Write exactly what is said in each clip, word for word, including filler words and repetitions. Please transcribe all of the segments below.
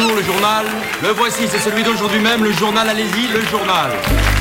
toujours le journal. Le voici, c'est celui d'aujourd'hui même, le journal, allez-y, le journal.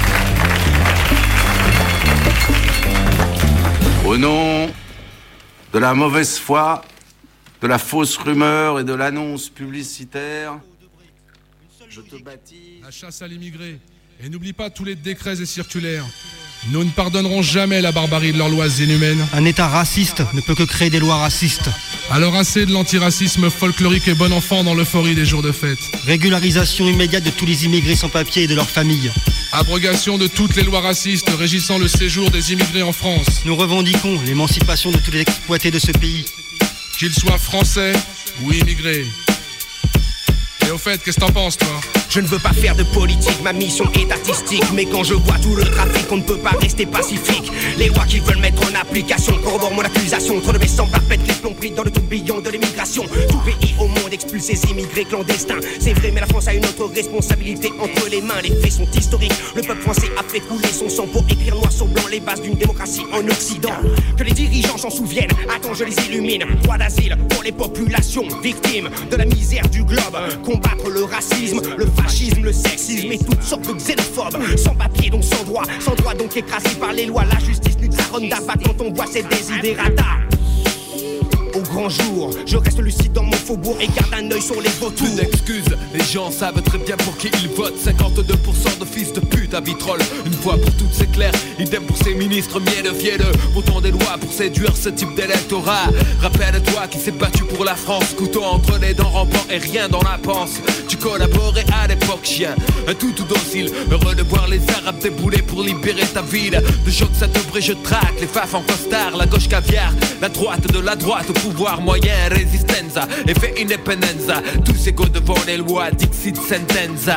Au nom de la mauvaise foi, de la fausse rumeur et de l'annonce publicitaire, je te baptise... La chasse à l'immigré. Et n'oublie pas tous les décrets et circulaires. Nous ne pardonnerons jamais la barbarie de leurs lois inhumaines. Un État raciste ne peut que créer des lois racistes. Alors assez de l'antiracisme folklorique et bon enfant dans l'euphorie des jours de fête. Régularisation immédiate de tous les immigrés sans papier et de leurs familles. Abrogation de toutes les lois racistes régissant le séjour des immigrés en France. Nous revendiquons l'émancipation de tous les exploités de ce pays. Qu'ils soient français ou immigrés. Et au fait, qu'est-ce que t'en penses, toi ? Je ne veux pas faire de politique, ma mission est artistique. Mais quand je vois tout le trafic, on ne peut pas rester pacifique. Les lois qu'ils veulent mettre en application corroborent mon accusation. Trop de mes semblables pètent les plombs pris dans le tourbillon de l'immigration. Tout pays au monde expulse ses immigrés clandestins. C'est vrai, mais la France a une autre responsabilité entre les mains. Les faits sont historiques, le peuple français a fait couler son sang pour écrire noir sur blanc les bases d'une démocratie en Occident. Que les dirigeants s'en souviennent, attends je les illumine. Droit d'asile pour les populations victimes de la misère du globe. Combattre le racisme, le fascisme, le sexisme et toutes sortes de xénophobes. Sans papier donc sans droit, sans droit donc écrasé par les lois. La justice nique sa ronde d'abat quand on voit ses désidératas. Au grand jour, je reste lucide dans mon faubourg et garde un œil sur les vautours. Plus d'excuses, les gens savent très bien pour qui ils votent. Cinquante-deux pour cent de fils de pute à vitrolles. Une fois pour toutes c'est clair, idem pour ces ministres mielleux vielleux. Autant des lois pour séduire ce type d'électorat. Rappelle-toi qui s'est battu pour la France, couteau entre les dents rampant et rien dans la panse. Tu collaborais à l'époque chien, un tout tout docile. Heureux de voir les arabes débouler pour libérer ta ville. De choc ça te brille, je traque les faf en costard. La gauche caviar, la droite de la droite. Pouvoir moyen, résistenza, effet independenza. Tous égaux devant les lois, dixit sentenza.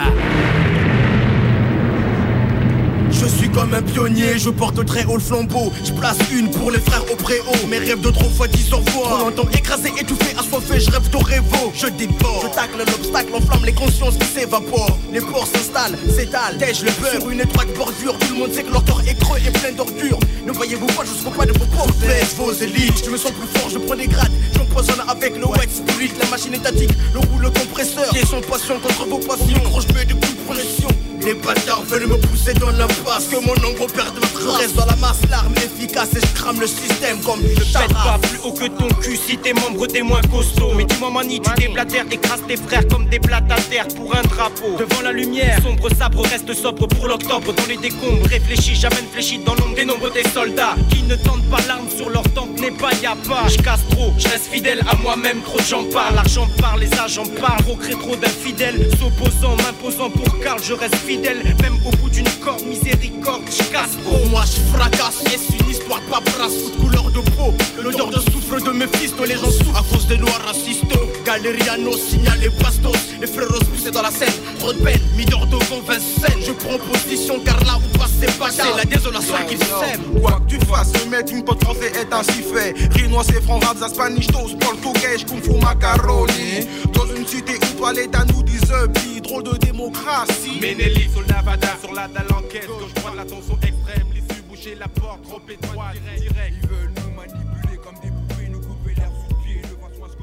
Je suis comme un pionnier, je porte très haut le flambeau. Je place une pour les frères au préau. Mes rêves de trop fois dix au revoir. Trop longtemps écrasé, étouffé, assoiffé, je rêve d'Orevo. Je déborde, je tacle l'obstacle, enflamme les consciences qui s'évaporent. Les porcs s'installent, s'étalent, tèche le beurre. Sur une étroite bordure, tout le monde sait que leur corps est creux et plein d'ordures. Ne voyez-vous pas, je serai pas de vos pauvres fesses, vos élites. Je me sens plus fort, je prends des grades. J'empoisonne avec le wet spirit. La machine étatique, le rouleau compresseur. Qui est son passion contre vos passions. Gros, je mets des coups de pression. Les bâtards veulent me pousser dans l'impasse. Que mon ombre perde ma trace. Reste dans la masse, l'arme efficace. Et je crame le système comme une tarasse. Pète pas plus haut que ton cul si tes membres t'es moins costaud. Mais dis-moi mani, tu déblatères, écrases tes frères comme des plates à terre pour un drapeau. Devant la lumière, sombre sabre reste sobre pour l'octobre. Dans les décombres, réfléchis, jamais ne fléchis dans l'ombre des nombres des soldats. Qui ne tentent pas l'arme sur leur tempe n'est pas y'a pas. Je casse trop, je reste fidèle à moi-même, trop j'en parle. L'argent parle, les agents parlent. Trop crée trop d'infidèles, s'opposant, m'imposant pour Karl, je reste fidèle. Même au bout d'une corde, miséricorde, je casse trop. Pour moi je fracasse, est une histoire de paperasse. Toute couleur de peau, l'odeur de soufre de mes fils. Les gens souffrent à cause des lois racistes. Galériano, signal et bastos. Les frérots poussés dans la scène, trop de peine, mis d'or de Vincennes. Je prends position car là où passe c'est pas c'est la désolation qu'ils s'aiment. Quoi que tu fasses, le mettre une pote français est ainsi fait. Rinois c'est franc, rap, spanish, toast, portugais, kung fu, macaroni. Dans une cité où toi l'État nous dit bi, drôle de démocratie. Ménéli sur le Navada, sur la dalle enquête. Gauche droite, la tension extrême, l'issue boucher la porte, trop étroite, direct. Ils veulent nous manipuler comme des poupées, nous couper l'air sous le pied, ne façon à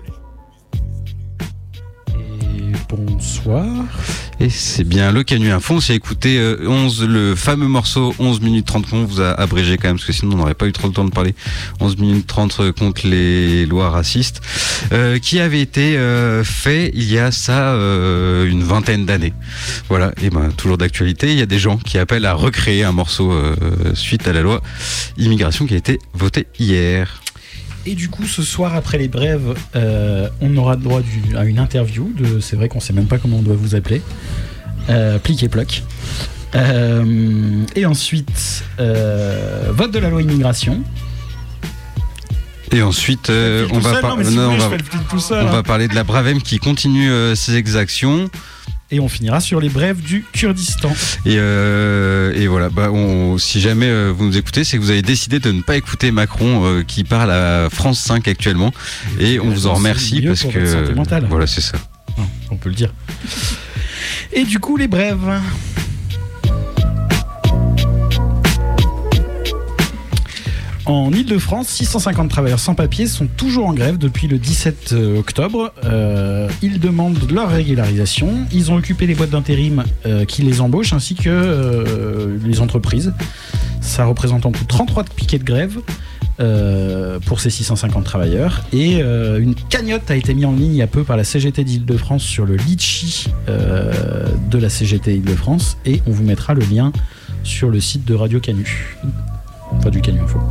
ce que les... Et bonsoir. Et c'est bien le Canu Info. On s'est écouté euh, onze, le fameux morceau onze minutes trente qu'on vous a abrégé quand même, parce que sinon on n'aurait pas eu trop le temps de parler. onze minutes trente contre les lois racistes, euh, qui avait été euh, fait il y a ça euh, une vingtaine d'années. Voilà, et ben toujours d'actualité. Il y a des gens qui appellent à recréer un morceau euh, suite à la loi immigration qui a été votée hier. Et du coup, ce soir, après les brèves, euh, on aura droit du, à une interview. De, c'est vrai qu'on ne sait même pas comment on doit vous appeler. Euh, plic et ploc. Euh, et ensuite, euh, vote de la loi immigration. Et ensuite, euh, on, va, par... non, non, si on, va... Seul, on hein. va parler de la Bravem qui continue euh, ses exactions. Et on finira sur les brèves du Kurdistan. Et, euh, et voilà, bah on, si jamais euh, vous nous écoutez, c'est que vous avez décidé de ne pas écouter Macron euh, qui parle à France cinq actuellement. Et, et on vous en remercie parce que... Voilà, c'est ça. On peut le dire. Et du coup, les brèves. En Ile-de-France, six cent cinquante travailleurs sans papier sont toujours en grève depuis le dix-sept octobre. Euh, ils demandent leur régularisation. Ils ont occupé les boîtes d'intérim euh, qui les embauchent ainsi que euh, les entreprises. Ça représente en tout trente-trois piquets de grève euh, pour ces six cent cinquante travailleurs. Et euh, une cagnotte a été mise en ligne il y a peu par la C G T d'Île-de-France sur le litchi euh, de la C G T Île-de-France. Et on vous mettra le lien sur le site de Radio Canu. Enfin, du Canu Info.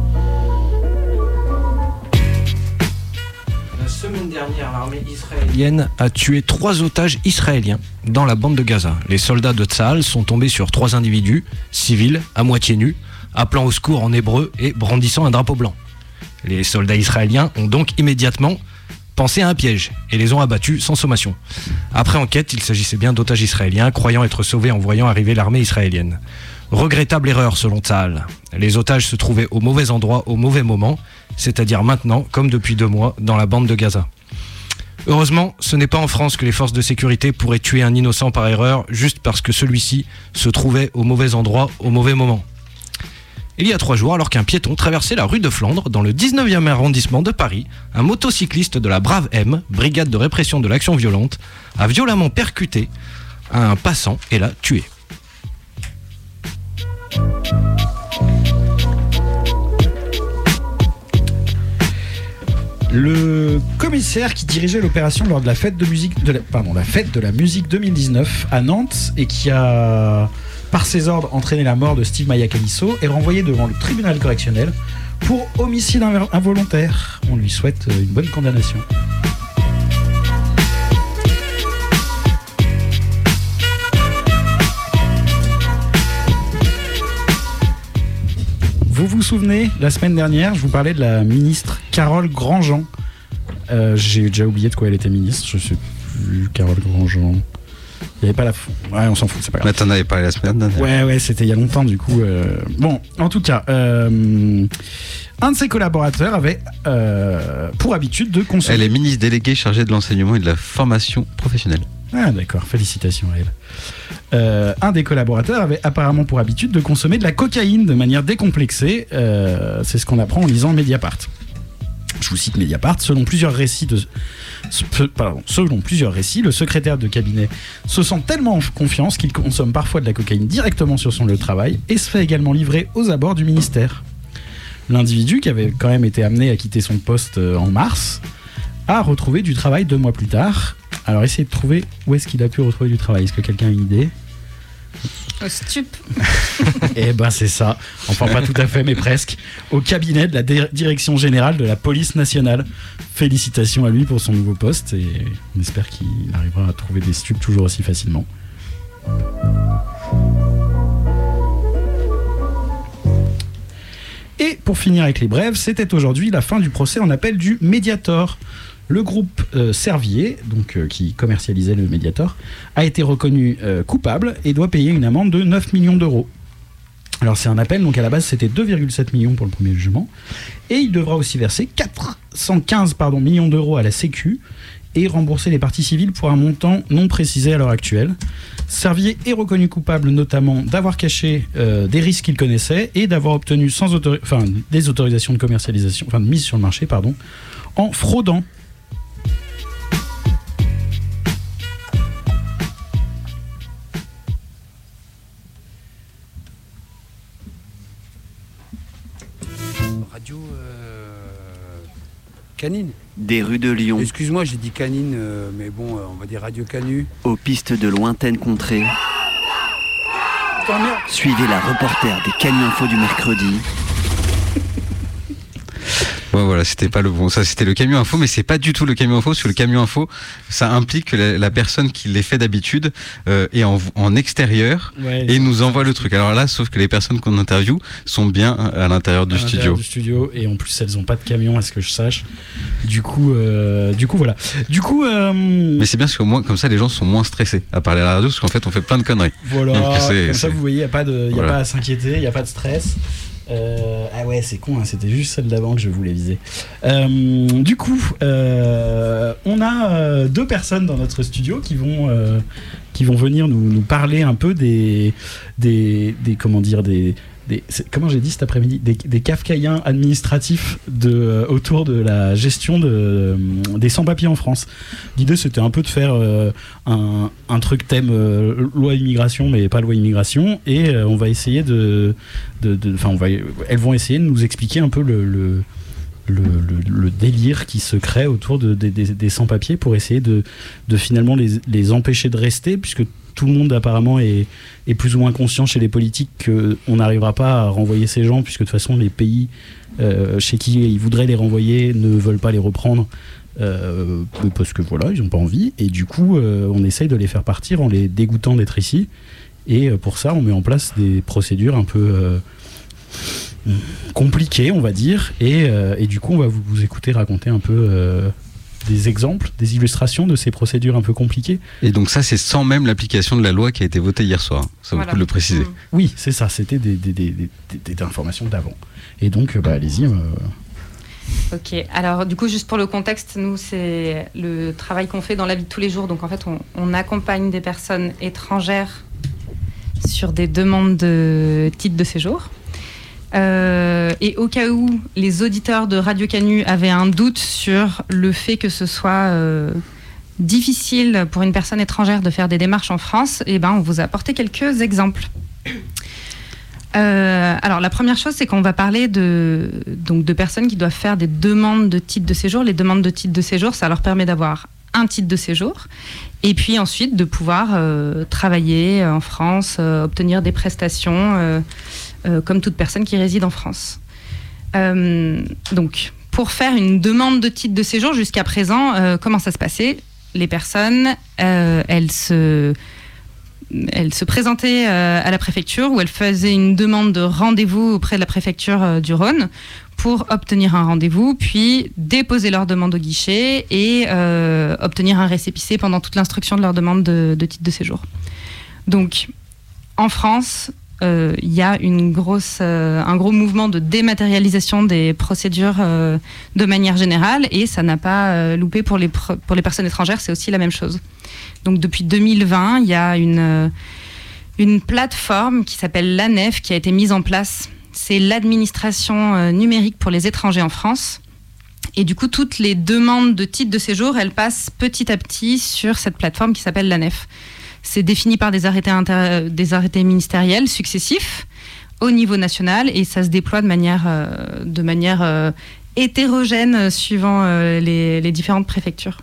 La semaine dernière, l'armée israélienne a tué trois otages israéliens dans la bande de Gaza. Les soldats de Tsahal sont tombés sur trois individus, civils, à moitié nus, appelant au secours en hébreu et brandissant un drapeau blanc. Les soldats israéliens ont donc immédiatement pensé à un piège et les ont abattus sans sommation. Après enquête, il s'agissait bien d'otages israéliens, croyant être sauvés en voyant arriver l'armée israélienne. Regrettable erreur selon Tsahal. Les otages se trouvaient au mauvais endroit au mauvais moment, c'est-à-dire maintenant, comme depuis deux mois, dans la bande de Gaza. Heureusement, ce n'est pas en France que les forces de sécurité pourraient tuer un innocent par erreur juste parce que celui-ci se trouvait au mauvais endroit au mauvais moment. Il y a trois jours, alors qu'un piéton traversait la rue de Flandre, dans le dix-neuvième arrondissement de Paris, un motocycliste de la Brave M, brigade de répression de l'action violente, a violemment percuté un passant et l'a tué. Le commissaire qui dirigeait l'opération lors de la fête de musique de la, pardon, la fête de la musique deux mille dix-neuf à Nantes et qui a, par ses ordres, entraîné la mort de Steve Maia-Calisso est renvoyé devant le tribunal correctionnel pour homicide involontaire. On lui souhaite une bonne condamnation. Vous vous souvenez, la semaine dernière, je vous parlais de la ministre Carole Grandjean. Euh, j'ai déjà oublié de quoi elle était ministre. Je sais plus, Carole Grandjean. Il n'y avait pas la... Ouais, on s'en fout, c'est pas grave. Mais t'en avais parlé la semaine dernière. Ouais, ouais, c'était il y a longtemps, du coup. Euh... Bon, en tout cas, euh... un de ses collaborateurs avait euh, pour habitude de consommer... Elle est ministre déléguée chargée de l'enseignement et de la formation professionnelle. Ah d'accord, félicitations à elle. Euh, un des collaborateurs avait apparemment pour habitude de consommer de la cocaïne de manière décomplexée. Euh, c'est ce qu'on apprend en lisant Mediapart. Je vous cite Mediapart. Selon plusieurs récits, de, pardon, selon plusieurs récits, le secrétaire de cabinet se sent tellement en confiance qu'il consomme parfois de la cocaïne directement sur son lieu de travail et se fait également livrer aux abords du ministère. L'individu, qui avait quand même été amené à quitter son poste en mars, a retrouvé du travail deux mois plus tard. Alors essayez de trouver où est-ce qu'il a pu retrouver du travail. Est-ce que quelqu'un a une idée ? Au stup. Eh ben c'est ça. Enfin pas tout à fait mais presque. Au cabinet de la dé- direction générale de la police nationale. Félicitations à lui pour son nouveau poste et on espère qu'il arrivera à trouver des stupes toujours aussi facilement. Et pour finir avec les brèves, c'était aujourd'hui la fin du procès en appel du Mediator. Le groupe euh, Servier, donc, euh, qui commercialisait le Mediator, a été reconnu euh, coupable et doit payer une amende de neuf millions d'euros. Alors c'est un appel, donc à la base c'était deux virgule sept millions pour le premier jugement, et il devra aussi verser quatre cent quinze pardon, millions d'euros à la Sécu et rembourser les parties civiles pour un montant non précisé à l'heure actuelle. Servier est reconnu coupable notamment d'avoir caché euh, des risques qu'il connaissait et d'avoir obtenu sans autori- enfin, des autorisations de commercialisation, enfin de mise sur le marché, pardon, en fraudant. Radio euh, Canine. Des rues de Lyon. Excuse-moi, j'ai dit Canine, euh, mais bon, euh, on va dire Radio Canu. Aux pistes de lointaines contrées. Suivez la reporter des Canu Info du mercredi. Ouais, voilà, c'était pas le bon. Ça, c'était le camion info, mais c'est pas du tout le camion info. Parce que le camion info, ça implique que la, la personne qui les fait d'habitude euh, est en, en extérieur ouais, et nous envoie le truc. Alors là, sauf que les personnes qu'on interviewe sont bien à l'intérieur du à studio. L'intérieur du studio et en plus, elles ont pas de camion, à ce que je sache. Du coup, euh, du coup, voilà. Du coup, euh... mais c'est bien parce qu'au moins, comme ça, les gens sont moins stressés à parler à la radio, parce qu'en fait, on fait plein de conneries. Voilà. Donc, c'est, comme c'est... ça, vous voyez, il y a pas de, y a voilà. pas à s'inquiéter, il y a pas de stress. Euh, ah ouais, c'est con, hein, c'était juste celle d'avant que je voulais viser. Euh, du coup, euh, on a euh, deux personnes dans notre studio qui vont, euh, qui vont venir nous, nous parler un peu des, des, des comment dire, des, des comment j'ai dit cet après-midi, des, des kafkaïens administratifs de, euh, autour de la gestion de, euh, des sans-papiers en France. L'idée, c'était un peu de faire euh, un, un truc thème euh, loi immigration, mais pas loi immigration, et euh, on va essayer de... Enfin, on va, elles vont essayer de nous expliquer un peu le... le Le, le, le délire qui se crée autour de, de, de, des sans-papiers pour essayer de, de finalement les, les empêcher de rester, puisque tout le monde apparemment est, est plus ou moins conscient chez les politiques qu'on n'arrivera pas à renvoyer ces gens, puisque de toute façon les pays euh, chez qui ils voudraient les renvoyer ne veulent pas les reprendre euh, parce que voilà, ils n'ont pas envie, et du coup euh, on essaye de les faire partir en les dégoûtant d'être ici, et euh, pour ça on met en place des procédures un peu... Euh, compliqué, on va dire, et, euh, et du coup on va vous, vous écouter raconter un peu euh, des exemples, des illustrations de ces procédures un peu compliquées. Et donc ça, c'est sans même l'application de la loi qui a été votée hier soir, ça vaut le coup de le préciser. Mmh. Oui, c'est ça, c'était des, des, des, des, des, des informations d'avant, et donc bah, allez-y. euh... Ok, alors du coup juste pour le contexte, nous c'est le travail qu'on fait dans la vie de tous les jours, donc en fait on, on accompagne des personnes étrangères sur des demandes de titres de séjour. Euh, et au cas où les auditeurs de Radio Canu avaient un doute sur le fait que ce soit euh, difficile pour une personne étrangère de faire des démarches en France, eh ben, on vous a apporté quelques exemples. Euh, alors la première chose, c'est qu'on va parler de, donc, de personnes qui doivent faire des demandes de titres de séjour. Les demandes de titres de séjour, ça leur permet d'avoir un titre de séjour et puis ensuite de pouvoir euh, travailler en France, euh, obtenir des prestations euh, euh, comme toute personne qui réside en France. Euh, donc, pour faire une demande de titre de séjour, jusqu'à présent, euh, comment ça se passait ? Les personnes, euh, elles se... Elle se présentait euh, à la préfecture où elle faisait une demande de rendez-vous auprès de la préfecture euh, du Rhône pour obtenir un rendez-vous, puis déposer leur demande au guichet et euh, obtenir un récépissé pendant toute l'instruction de leur demande de, de titre de séjour. Donc, en France, il euh, y a une grosse, euh, un gros mouvement de dématérialisation des procédures euh, de manière générale, et ça n'a pas euh, loupé pour les, pr- pour les personnes étrangères, c'est aussi la même chose. Donc depuis deux mille vingt, il y a une, une plateforme qui s'appelle l'A N E F qui a été mise en place. C'est l'administration euh, numérique pour les étrangers en France. Et du coup, toutes les demandes de titres de séjour, elles passent petit à petit sur cette plateforme qui s'appelle l'A N E F. C'est défini par des arrêtés, inter... des arrêtés ministériels successifs au niveau national, et ça se déploie de manière, euh, de manière euh, hétérogène suivant euh, les, les différentes préfectures.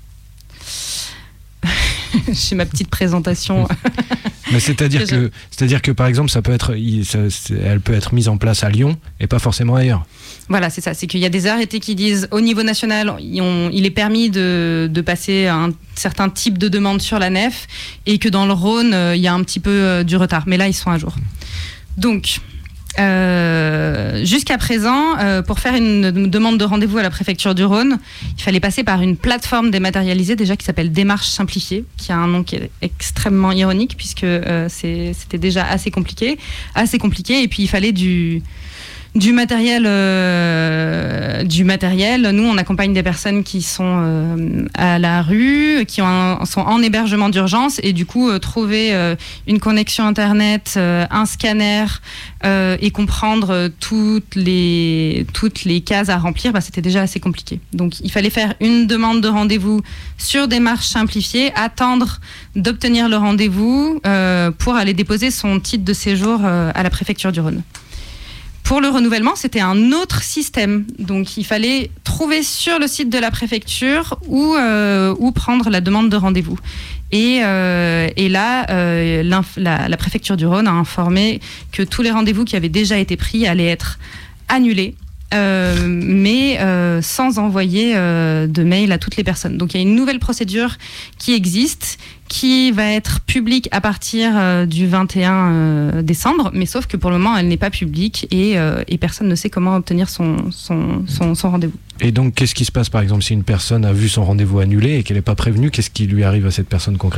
J'ai ma petite présentation. Mais c'est-à-dire que, c'est-à-dire que par exemple, ça peut être, ça, elle peut être mise en place à Lyon et pas forcément ailleurs. Voilà, c'est ça. C'est qu'il y a des arrêtés qui disent au niveau national, on, il est permis de, de passer un certain type de demande sur l'A N E F, et que dans le Rhône, il y a un petit peu du retard. Mais là, ils sont à jour. Donc, Euh, jusqu'à présent, euh, pour faire une demande de rendez-vous à la préfecture du Rhône, il fallait passer par une plateforme dématérialisée déjà qui s'appelle Démarche Simplifiée, qui a un nom qui est extrêmement ironique puisque euh, c'est, c'était déjà assez compliqué, assez compliqué, et puis il fallait du du matériel, euh, du matériel. Nous, on accompagne des personnes qui sont euh, à la rue, qui ont un, sont en hébergement d'urgence, et du coup, euh, trouver euh, une connexion Internet, euh, un scanner euh, et comprendre euh, toutes les, toutes les cases à remplir, bah, c'était déjà assez compliqué. Donc, il fallait faire une demande de rendez-vous sur Démarche Simplifiée, attendre d'obtenir le rendez-vous euh, pour aller déposer son titre de séjour euh, à la préfecture du Rhône. Pour le renouvellement, c'était un autre système. Donc, il fallait trouver sur le site de la préfecture où, euh, où prendre la demande de rendez-vous. Et, euh, et là, euh, la, la préfecture du Rhône a informé que tous les rendez-vous qui avaient déjà été pris allaient être annulés, euh, mais euh, sans envoyer euh, de mail à toutes les personnes. Donc, il y a une nouvelle procédure qui existe, qui va être publique à partir euh, du vingt et un euh, décembre, mais sauf que pour le moment, elle n'est pas publique, et, euh, et personne ne sait comment obtenir son, son, son, son rendez-vous. Et donc, qu'est-ce qui se passe, par exemple, si une personne a vu son rendez-vous annulé et qu'elle n'est pas prévenue, qu'est-ce qui lui arrive à cette personne concrètement ?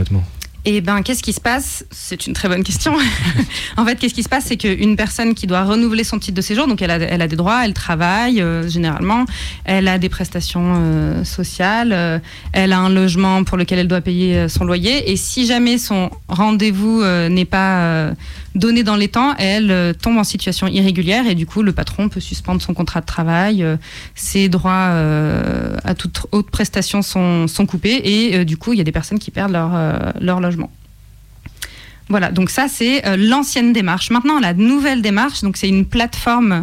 Et ben, qu'est-ce qui se passe ? C'est une très bonne question. En fait, qu'est-ce qui se passe ? C'est qu'une personne qui doit renouveler son titre de séjour, donc elle a, elle a des droits, elle travaille euh, généralement, elle a des prestations euh, sociales, euh, elle a un logement pour lequel elle doit payer euh, son loyer. Et si jamais son rendez-vous euh, n'est pas euh, donné dans les temps, elle euh, tombe en situation irrégulière et du coup, le patron peut suspendre son contrat de travail. Euh, ses droits euh, à toute autre prestation sont, sont coupés et euh, du coup, il y a des personnes qui perdent leur, euh, leur logement. Voilà, donc ça c'est euh, l'ancienne démarche. Maintenant, la nouvelle démarche, donc c'est une plateforme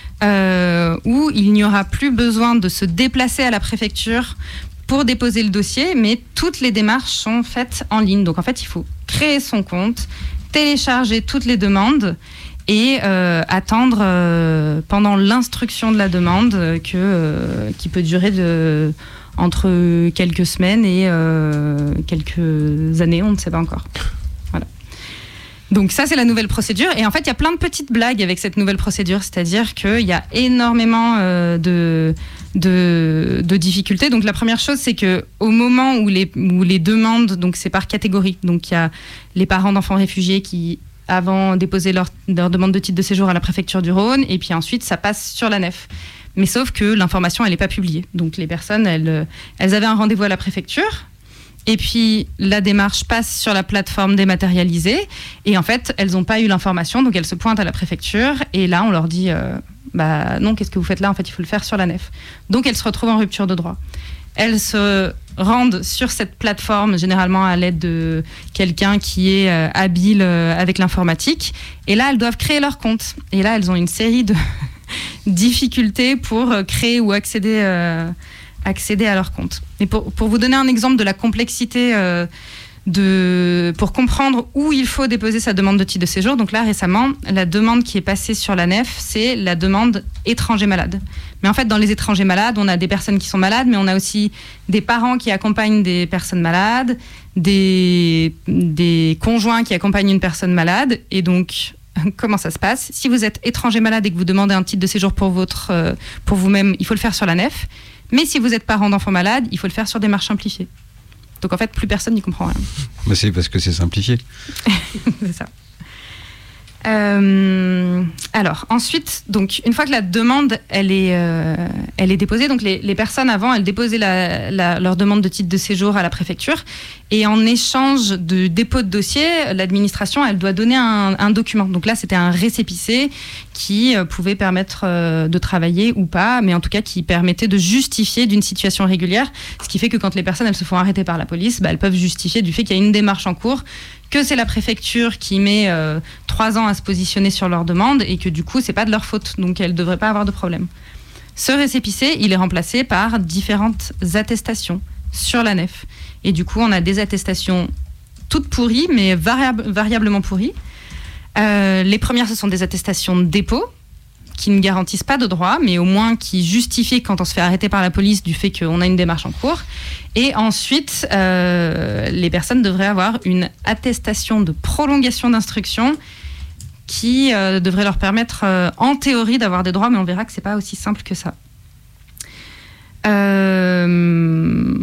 euh, où il n'y aura plus besoin de se déplacer à la préfecture pour déposer le dossier, mais toutes les démarches sont faites en ligne. Donc en fait, il faut créer son compte, télécharger toutes les demandes et euh, attendre euh, pendant l'instruction de la demande euh, que, euh, qui peut durer de, entre quelques semaines et euh, quelques années, on ne sait pas encore. Voilà. Donc ça, c'est la nouvelle procédure. Et en fait, il y a plein de petites blagues avec cette nouvelle procédure, c'est-à-dire qu'il y a énormément euh, de, de, de difficultés. Donc la première chose, c'est qu'au moment où les, où les demandes, donc c'est par catégorie, donc il y a les parents d'enfants réfugiés qui avant déposer leur, leur demande de titre de séjour à la préfecture du Rhône, et puis ensuite ça passe sur la nef. Mais sauf que l'information, elle n'est pas publiée. Donc les personnes, elles, elles avaient un rendez-vous à la préfecture, et puis la démarche passe sur la plateforme dématérialisée, et en fait, elles n'ont pas eu l'information, donc elles se pointent à la préfecture, et là, on leur dit, euh, bah non, qu'est-ce que vous faites là ? En fait, il faut le faire sur la nef. Donc elles se retrouvent en rupture de droit. Elles se rendent sur cette plateforme, généralement à l'aide de quelqu'un qui est euh, habile euh, avec l'informatique. Et là, elles doivent créer leur compte. Et là, elles ont une série de difficultés pour euh, créer ou accéder, euh, accéder à leur compte. Et pour, pour vous donner un exemple de la complexité, euh, de, pour comprendre où il faut déposer sa demande de titre de séjour, donc là, récemment, la demande qui est passée sur la nef, c'est la demande étranger malade. Mais en fait, dans les étrangers malades, on a des personnes qui sont malades, mais on a aussi des parents qui accompagnent des personnes malades, des, des conjoints qui accompagnent une personne malade. Et donc, comment ça se passe ? Si vous êtes étranger malade et que vous demandez un titre de séjour pour, votre, euh, pour vous-même, il faut le faire sur la nef. Mais si vous êtes parent d'enfants malades, il faut le faire sur démarche simplifiée. Donc en fait, plus personne n'y comprend rien. Bah c'est parce que c'est simplifié. C'est ça. Euh, alors ensuite, donc une fois que la demande elle est, euh, elle est déposée, donc les, les personnes avant elles déposaient la, la, leur demande de titre de séjour à la préfecture et en échange de dépôt de dossier, l'administration elle doit donner un, un document. Donc là c'était un récépissé qui euh, pouvait permettre euh, de travailler ou pas, mais en tout cas qui permettait de justifier d'une situation régulière, ce qui fait que quand les personnes elles se font arrêter par la police, bah, elles peuvent justifier du fait qu'il y a une démarche en cours, que c'est la préfecture qui met euh, trois ans à se positionner sur leur demande et que du coup, c'est pas de leur faute, donc elles ne devraient pas avoir de problème. Ce récépissé, il est remplacé par différentes attestations sur la nef. Et du coup, on a des attestations toutes pourries, mais variab- variablement pourries. Euh, les premières, ce sont des attestations de dépôt, qui ne garantissent pas de droit, mais au moins qui justifient quand on se fait arrêter par la police du fait qu'on a une démarche en cours. Et ensuite, euh, les personnes devraient avoir une attestation de prolongation d'instruction qui euh, devrait leur permettre, euh, en théorie, d'avoir des droits, mais on verra que c'est pas aussi simple que ça. Euh...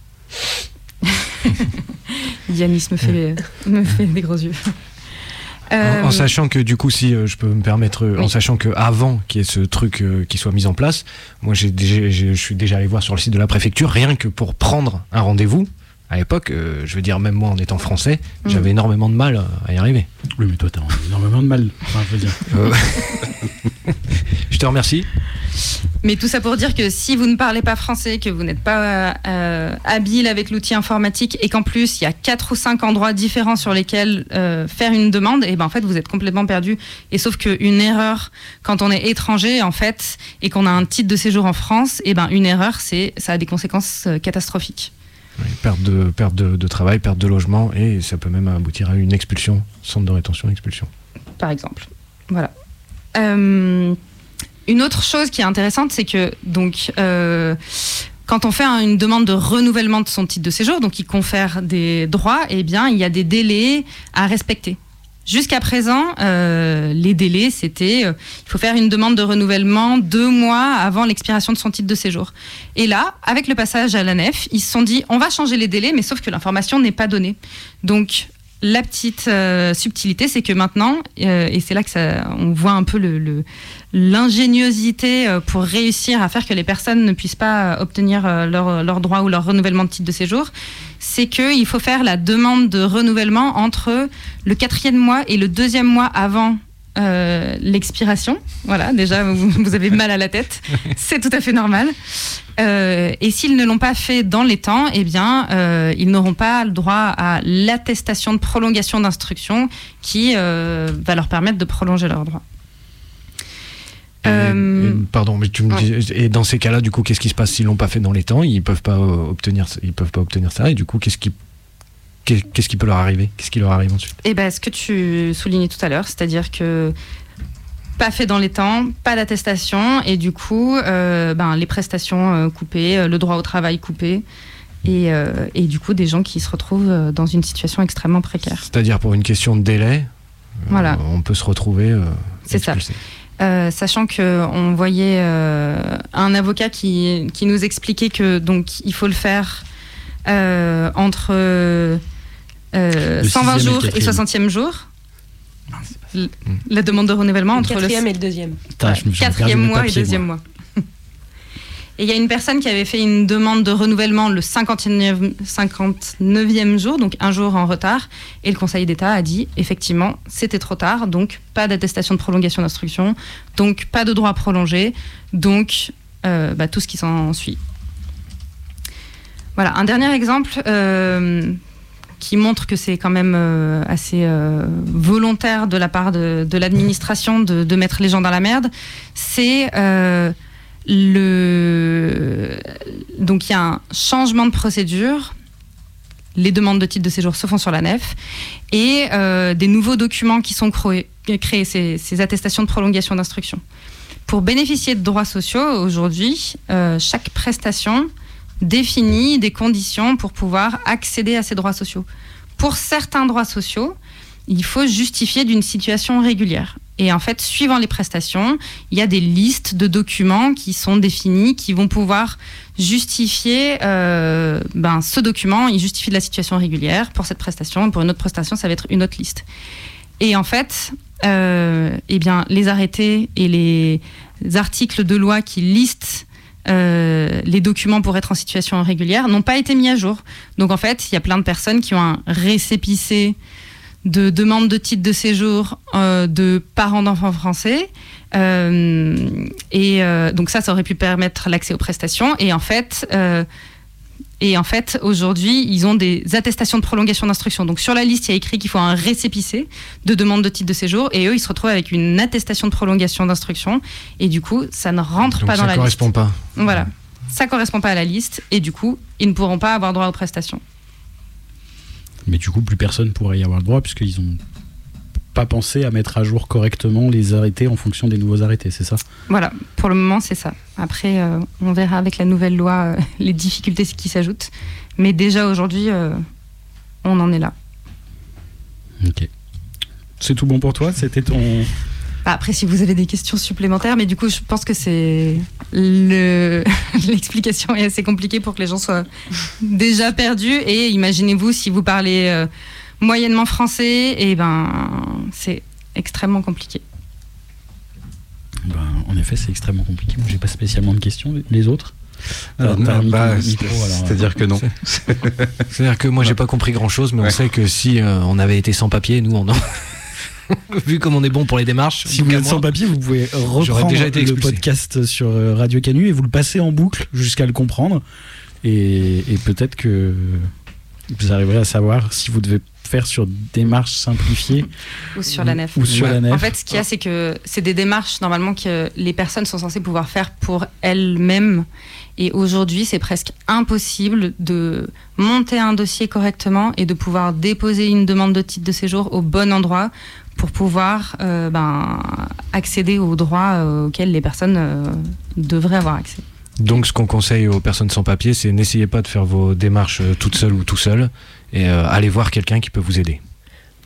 Yanis me fait, me fait des gros yeux. Euh... En, en sachant que du coup, si euh, je peux me permettre, euh, oui. en sachant que avant qu'il y ait ce truc euh, qui soit mis en place, moi j'ai déjà, j'ai, je suis déjà allé voir sur le site de la préfecture, rien que pour prendre un rendez-vous. À l'époque, euh, je veux dire, même moi en étant français, mmh. j'avais énormément de mal à y arriver. Oui, mais toi, t'as énormément de mal. Enfin, je veux dire. Euh... je te remercie. Mais tout ça pour dire que si vous ne parlez pas français, que vous n'êtes pas euh, habile avec l'outil informatique et qu'en plus il y a quatre ou cinq endroits différents sur lesquels euh, faire une demande, et ben en fait vous êtes complètement perdu. Et sauf qu'une erreur quand on est étranger en fait et qu'on a un titre de séjour en France, et ben une erreur c'est ça a des conséquences euh, catastrophiques. Oui, perte de perte de, de travail, perte de logement et ça peut même aboutir à une expulsion, centre de rétention, expulsion. Par exemple, voilà. Euh, Une autre chose qui est intéressante, c'est que donc, euh, quand on fait un, une demande de renouvellement de son titre de séjour, donc qui confère des droits, eh bien, il y a des délais à respecter. Jusqu'à présent, euh, les délais, c'était euh, il faut faire une demande de renouvellement deux mois avant l'expiration de son titre de séjour. Et là, avec le passage à l'A N E F, ils se sont dit on va changer les délais, mais sauf que l'information n'est pas donnée. Donc la petite euh, subtilité, c'est que maintenant, euh, et c'est là que ça, on voit un peu le, le, l'ingéniosité euh, pour réussir à faire que les personnes ne puissent pas obtenir euh, leur, leur droit ou leur renouvellement de titre de séjour, c'est qu'il faut faire la demande de renouvellement entre le quatrième mois et le deuxième mois avant euh, l'expiration. Voilà, déjà, vous, vous avez mal à la tête. C'est tout à fait normal. Euh, et s'ils ne l'ont pas fait dans les temps, eh bien, euh, ils n'auront pas le droit à l'attestation de prolongation d'instruction qui euh, va leur permettre de prolonger leurs droits. Euh, Pardon, mais tu me dis, et dans ces cas-là, du coup, qu'est-ce qui se passe s'ils l'ont pas fait dans les temps? Ils peuvent pas euh, obtenir, ils peuvent pas obtenir ça. Et du coup, qu'est-ce qui, qu'est-ce qui peut leur arriver? Qu'est-ce qui leur arrive ensuite? Eh ben, ce que tu soulignais tout à l'heure, c'est-à-dire que pas fait dans les temps, pas d'attestation, et du coup, euh, ben, les prestations euh, coupées, le droit au travail coupé, et, euh, et du coup, des gens qui se retrouvent dans une situation extrêmement précaire. C'est-à-dire pour une question de délai, voilà. euh, on peut se retrouver euh, C'est expulsé. Ça. Euh, sachant qu'on voyait euh, un avocat qui, qui nous expliquait que donc, il faut le faire euh, entre euh, cent vingt jours et, et soixantième jour. L- la demande de renouvellement le entre quatrième le et le deuxième. Putain, je me suis quatrième mois papier, et deuxième moi. mois. Et il y a une personne qui avait fait une demande de renouvellement le cinquante-neuvième jour, donc un jour en retard, et le Conseil d'État a dit effectivement c'était trop tard, donc pas d'attestation de prolongation d'instruction, donc pas de droit prolongé, donc euh, bah, tout ce qui s'en suit. Voilà, un dernier exemple euh, qui montre que c'est quand même euh, assez euh, volontaire de la part de, de l'administration de, de mettre les gens dans la merde, c'est... Euh, Le... Donc il y a un changement de procédure, les demandes de titre de séjour se font sur l'A N E F, et euh, des nouveaux documents qui sont créés, créés ces, ces attestations de prolongation d'instruction. Pour bénéficier de droits sociaux, aujourd'hui, euh, chaque prestation définit des conditions pour pouvoir accéder à ces droits sociaux. Pour certains droits sociaux, il faut justifier d'une situation régulière. Et en fait, suivant les prestations, il y a des listes de documents qui sont définis, qui vont pouvoir justifier euh, ben, ce document, il justifie de la situation régulière pour cette prestation, et pour une autre prestation, ça va être une autre liste. Et en fait, euh, eh bien, les arrêtés et les articles de loi qui listent euh, les documents pour être en situation régulière n'ont pas été mis à jour. Donc en fait, il y a plein de personnes qui ont un récépissé de demande de titre de séjour euh, de parents d'enfants français. Euh, et euh, donc ça, ça aurait pu permettre l'accès aux prestations. Et en fait, euh, et en fait aujourd'hui, ils ont des attestations de prolongation d'instruction. Donc sur la liste, il y a écrit qu'il faut un récépissé de demande de titre de séjour. Et eux, ils se retrouvent avec une attestation de prolongation d'instruction. Et du coup, ça ne rentre donc pas dans la liste. Ça ne correspond pas. Voilà. Ça ne correspond pas à la liste. Et du coup, ils ne pourront pas avoir droit aux prestations. Mais du coup, plus personne pourrait y avoir le droit puisqu'ils n'ont pas pensé à mettre à jour correctement les arrêtés en fonction des nouveaux arrêtés, c'est ça? Voilà, pour le moment, c'est ça. Après, euh, on verra avec la nouvelle loi euh, les difficultés qui s'ajoutent. Mais déjà aujourd'hui, euh, on en est là. Ok. C'est tout bon pour toi? C'était ton... Après, si vous avez des questions supplémentaires, mais du coup, je pense que c'est le... l'explication est assez compliquée pour que les gens soient déjà perdus. Et imaginez-vous, si vous parlez euh, moyennement français, et ben, c'est extrêmement compliqué. Ben, en effet, c'est extrêmement compliqué. Moi, j'ai pas spécialement de questions. Les autres? Alors, non, bah, micro, c'est-à-dire que non. C'est-à-dire que moi, j'ai pas compris grand-chose, mais ouais. On sait que si euh, on avait été sans papier, nous, on en... Vu comme on est bon pour les démarches. Si vous êtes sans papier, vous pouvez reprendre déjà été le podcast sur Radio Canu et vous le passez en boucle jusqu'à le comprendre. Et, et peut-être que vous arriverez à savoir si vous devez faire sur démarches simplifiées ou sur la nef. Ou sur ouais. la nef. En fait, ce qu'il y a, c'est que c'est des démarches normalement que les personnes sont censées pouvoir faire pour elles-mêmes. Et aujourd'hui, c'est presque impossible de monter un dossier correctement et de pouvoir déposer une demande de titre de séjour au bon endroit pour pouvoir euh, ben, accéder aux droits euh, auxquels les personnes euh, devraient avoir accès. Donc ce qu'on conseille aux personnes sans papier, c'est n'essayez pas de faire vos démarches euh, toutes seules ou tout seul, et euh, allez voir quelqu'un qui peut vous aider.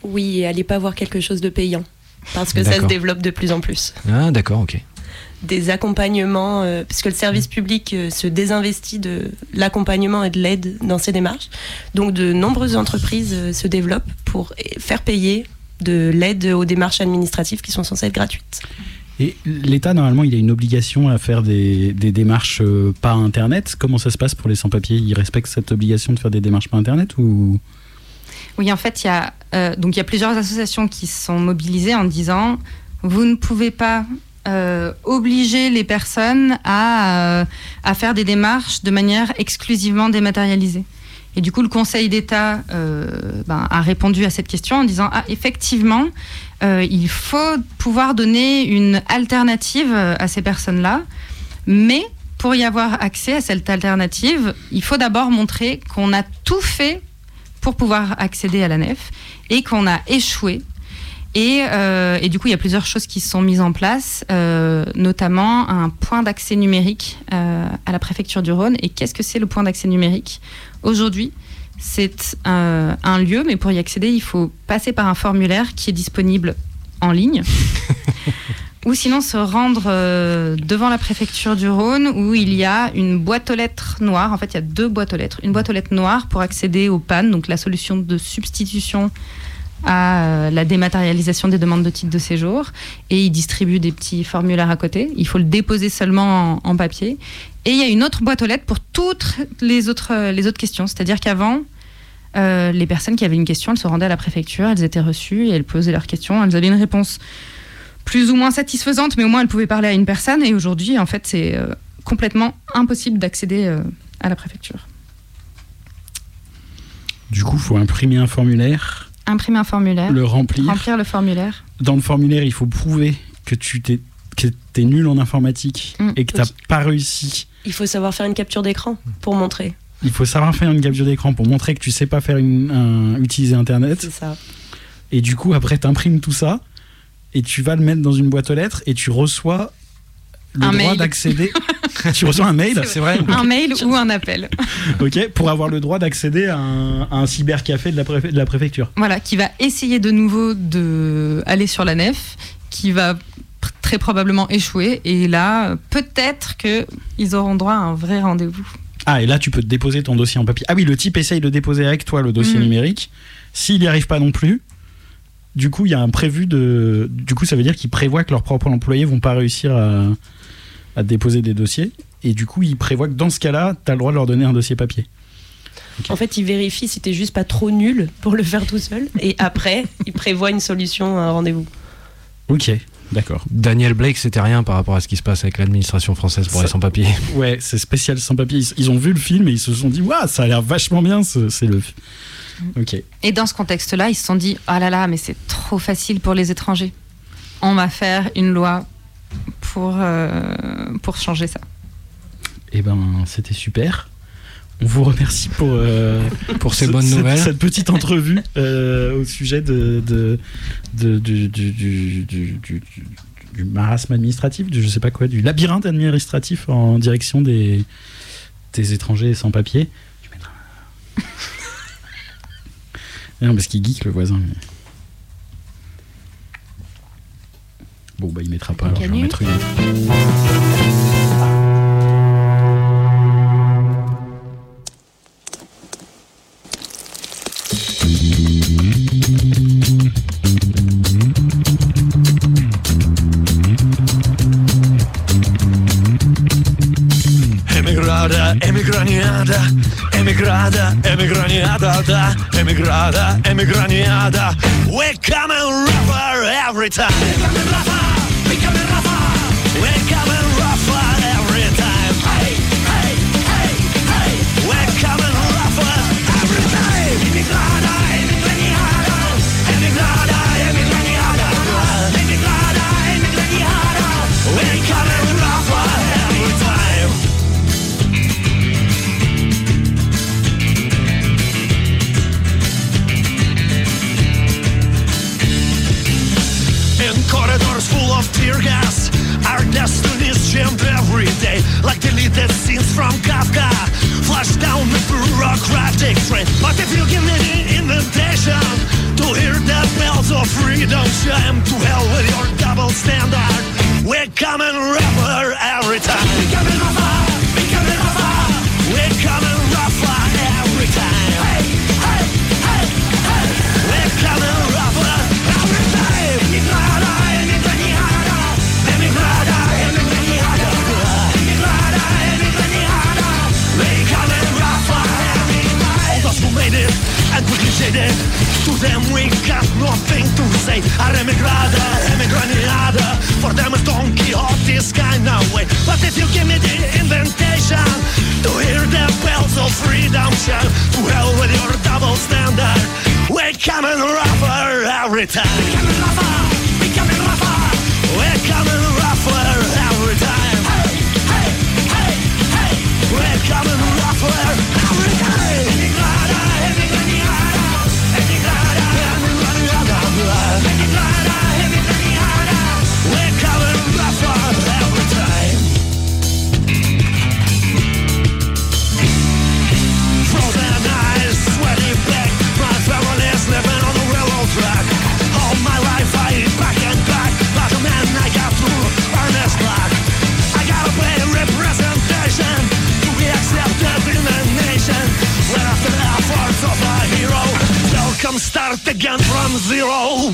Oui, et allez pas voir quelque chose de payant, parce que ça D'accord. se développe de plus en plus. Ah, d'accord, ok. Des accompagnements, euh, parce que le service public euh, se désinvestit de l'accompagnement et de l'aide dans ces démarches. Donc de nombreuses entreprises euh, se développent pour faire payer de l'aide aux démarches administratives qui sont censées être gratuites. Et l'État, normalement, il a une obligation à faire des, des démarches euh, par Internet. Comment ça se passe pour les sans-papiers ? Ils respectent cette obligation de faire des démarches par Internet ou... Oui, en fait, il y a euh, donc il y a plusieurs associations qui sont mobilisées en disant vous ne pouvez pas euh, obliger les personnes à, euh, à faire des démarches de manière exclusivement dématérialisée. Et du coup, le Conseil d'État euh, ben, a répondu à cette question en disant ah, effectivement, euh, il faut pouvoir donner une alternative à ces personnes-là, mais pour y avoir accès à cette alternative, il faut d'abord montrer qu'on a tout fait pour pouvoir accéder à la nef et qu'on a échoué. Et, euh, et du coup, il y a plusieurs choses qui sont mises en place, euh, notamment un point d'accès numérique euh, à la préfecture du Rhône. Et qu'est-ce que c'est le point d'accès numérique ? Aujourd'hui, c'est un, un lieu, mais pour y accéder, il faut passer par un formulaire qui est disponible en ligne. Ou sinon se rendre euh, devant la préfecture du Rhône où il y a une boîte aux lettres noire. En fait, il y a deux boîtes aux lettres. Une boîte aux lettres noire pour accéder au P A N, donc la solution de substitution à euh, la dématérialisation des demandes de titre de séjour. Et ils distribuent des petits formulaires à côté. Il faut le déposer seulement en, en papier. Et il y a une autre boîte aux lettres pour toutes les autres, les autres questions. C'est-à-dire qu'avant, euh, les personnes qui avaient une question, elles se rendaient à la préfecture, elles étaient reçues et elles posaient leurs questions. Elles avaient une réponse plus ou moins satisfaisante, mais au moins elles pouvaient parler à une personne. Et aujourd'hui, en fait, c'est euh, complètement impossible d'accéder euh, à la préfecture. Du coup, il faut imprimer un formulaire. Imprimer un formulaire. Le remplir. Remplir le formulaire. Dans le formulaire, il faut prouver que tu t'es, que t'es nul en informatique Mmh. et que t'as Oui. pas réussi. Il faut savoir faire une capture d'écran pour montrer. Il faut savoir faire une capture d'écran pour montrer que tu sais pas faire une, un, utiliser Internet. C'est ça. Et du coup, après, t'imprimes tout ça et tu vas le mettre dans une boîte aux lettres et tu reçois le Un droit mail. d'accéder. Tu reçois un mail, c'est vrai. Un mail ou un appel. Ok, pour avoir le droit d'accéder à un, à un cybercafé de la, préfé- de la préfecture. Voilà, qui va essayer de nouveau d'aller sur la nef, qui va pr- très probablement échouer. Et là, peut-être qu'ils auront droit à un vrai rendez-vous. Ah, et là, tu peux te déposer ton dossier en papier. Ah oui, le type essaye de déposer avec toi le dossier Mhm. numérique. S'il n'y arrive pas non plus, du coup, il y a un prévu de. Du coup, ça veut dire qu'ils prévoient que leurs propres employés vont pas réussir à, à déposer des dossiers. Et du coup, ils prévoient que dans ce cas-là, tu as le droit de leur donner un dossier papier. En fait, il vérifie si t'es juste pas trop nul pour le faire tout seul. Et après, il prévoit une solution, un rendez-vous. Ok, d'accord. Daniel Blake, c'était rien par rapport à ce qui se passe avec l'administration française pour Ça- les sans-papiers. Ouais, c'est spécial sans papier. Ils, ils ont vu le film et ils se sont dit, waouh, ça a l'air vachement bien, ce- c'est le. Ok. Et dans ce contexte-là, ils se sont dit ah là là, mais c'est trop facile pour les étrangers. On va faire une loi pour, euh, pour changer ça. Eh ben, c'était super. On vous remercie pour, euh, Pour ces ce- bonnes cette, nouvelles. cette petite entrevue euh, au sujet de, de, de- du, du, du, du, du- du marasme administratif, du, je sais pas quoi, du labyrinthe administratif en direction des, des étrangers sans papier. Je vais mettre un- non, parce qu'il geek le voisin. mais- Bon, bah, il mettra pas, alors je vais en Canu. mettre une. Emigrada, emigraniada, emigrada, emigraniada, da, emigrada, emigraniada. We're coming rougher every time. We're coming rougher, we're coming rougher. We're coming rougher every time. Hey, hey, hey, hey. We're coming rougher every time. Emigrada, emigraniada, emigrada, emigraniada, emigrada, emigraniada. We're coming rougher every time. In corridors full of tear gas, our destinies jammed every day, like deleted scenes from Kafka, flashed down the bureaucratic train. But if you give me the invitation to hear that freedom shame. To hell with your double standard. We're coming rougher every time. We're coming rougher, we're coming rougher. We're coming rougher every time. Hey, hey, hey, hey. We're coming rougher every time. Emigrada, emigrada, emigrada, emigrada, emigrada, emigrada. We're coming rougher every time. All those who made it and quickly shaded, to them we got nothing to say. Our emigrada, emigrada. For them it's Don Quixote's kind of way. But if you give me the invitation to hear the bells of freedom shout, to hell with your double standard. We're coming rougher every time. We're coming rougher, we're coming rougher. We're coming rougher every time. Hey, hey, hey, hey. We're coming rougher every time. Emigrada, emigrada, emigrada, emigrada, emigrada, emigrada. We're coming rougher every time. Frozen eyes, sweaty back. My family's living on the railroad track. All my life I eat back and back. Like a man I got through earnest black. I gotta pay representation to be accepted in the nation. When after the efforts of a hero, they'll come start again from zero.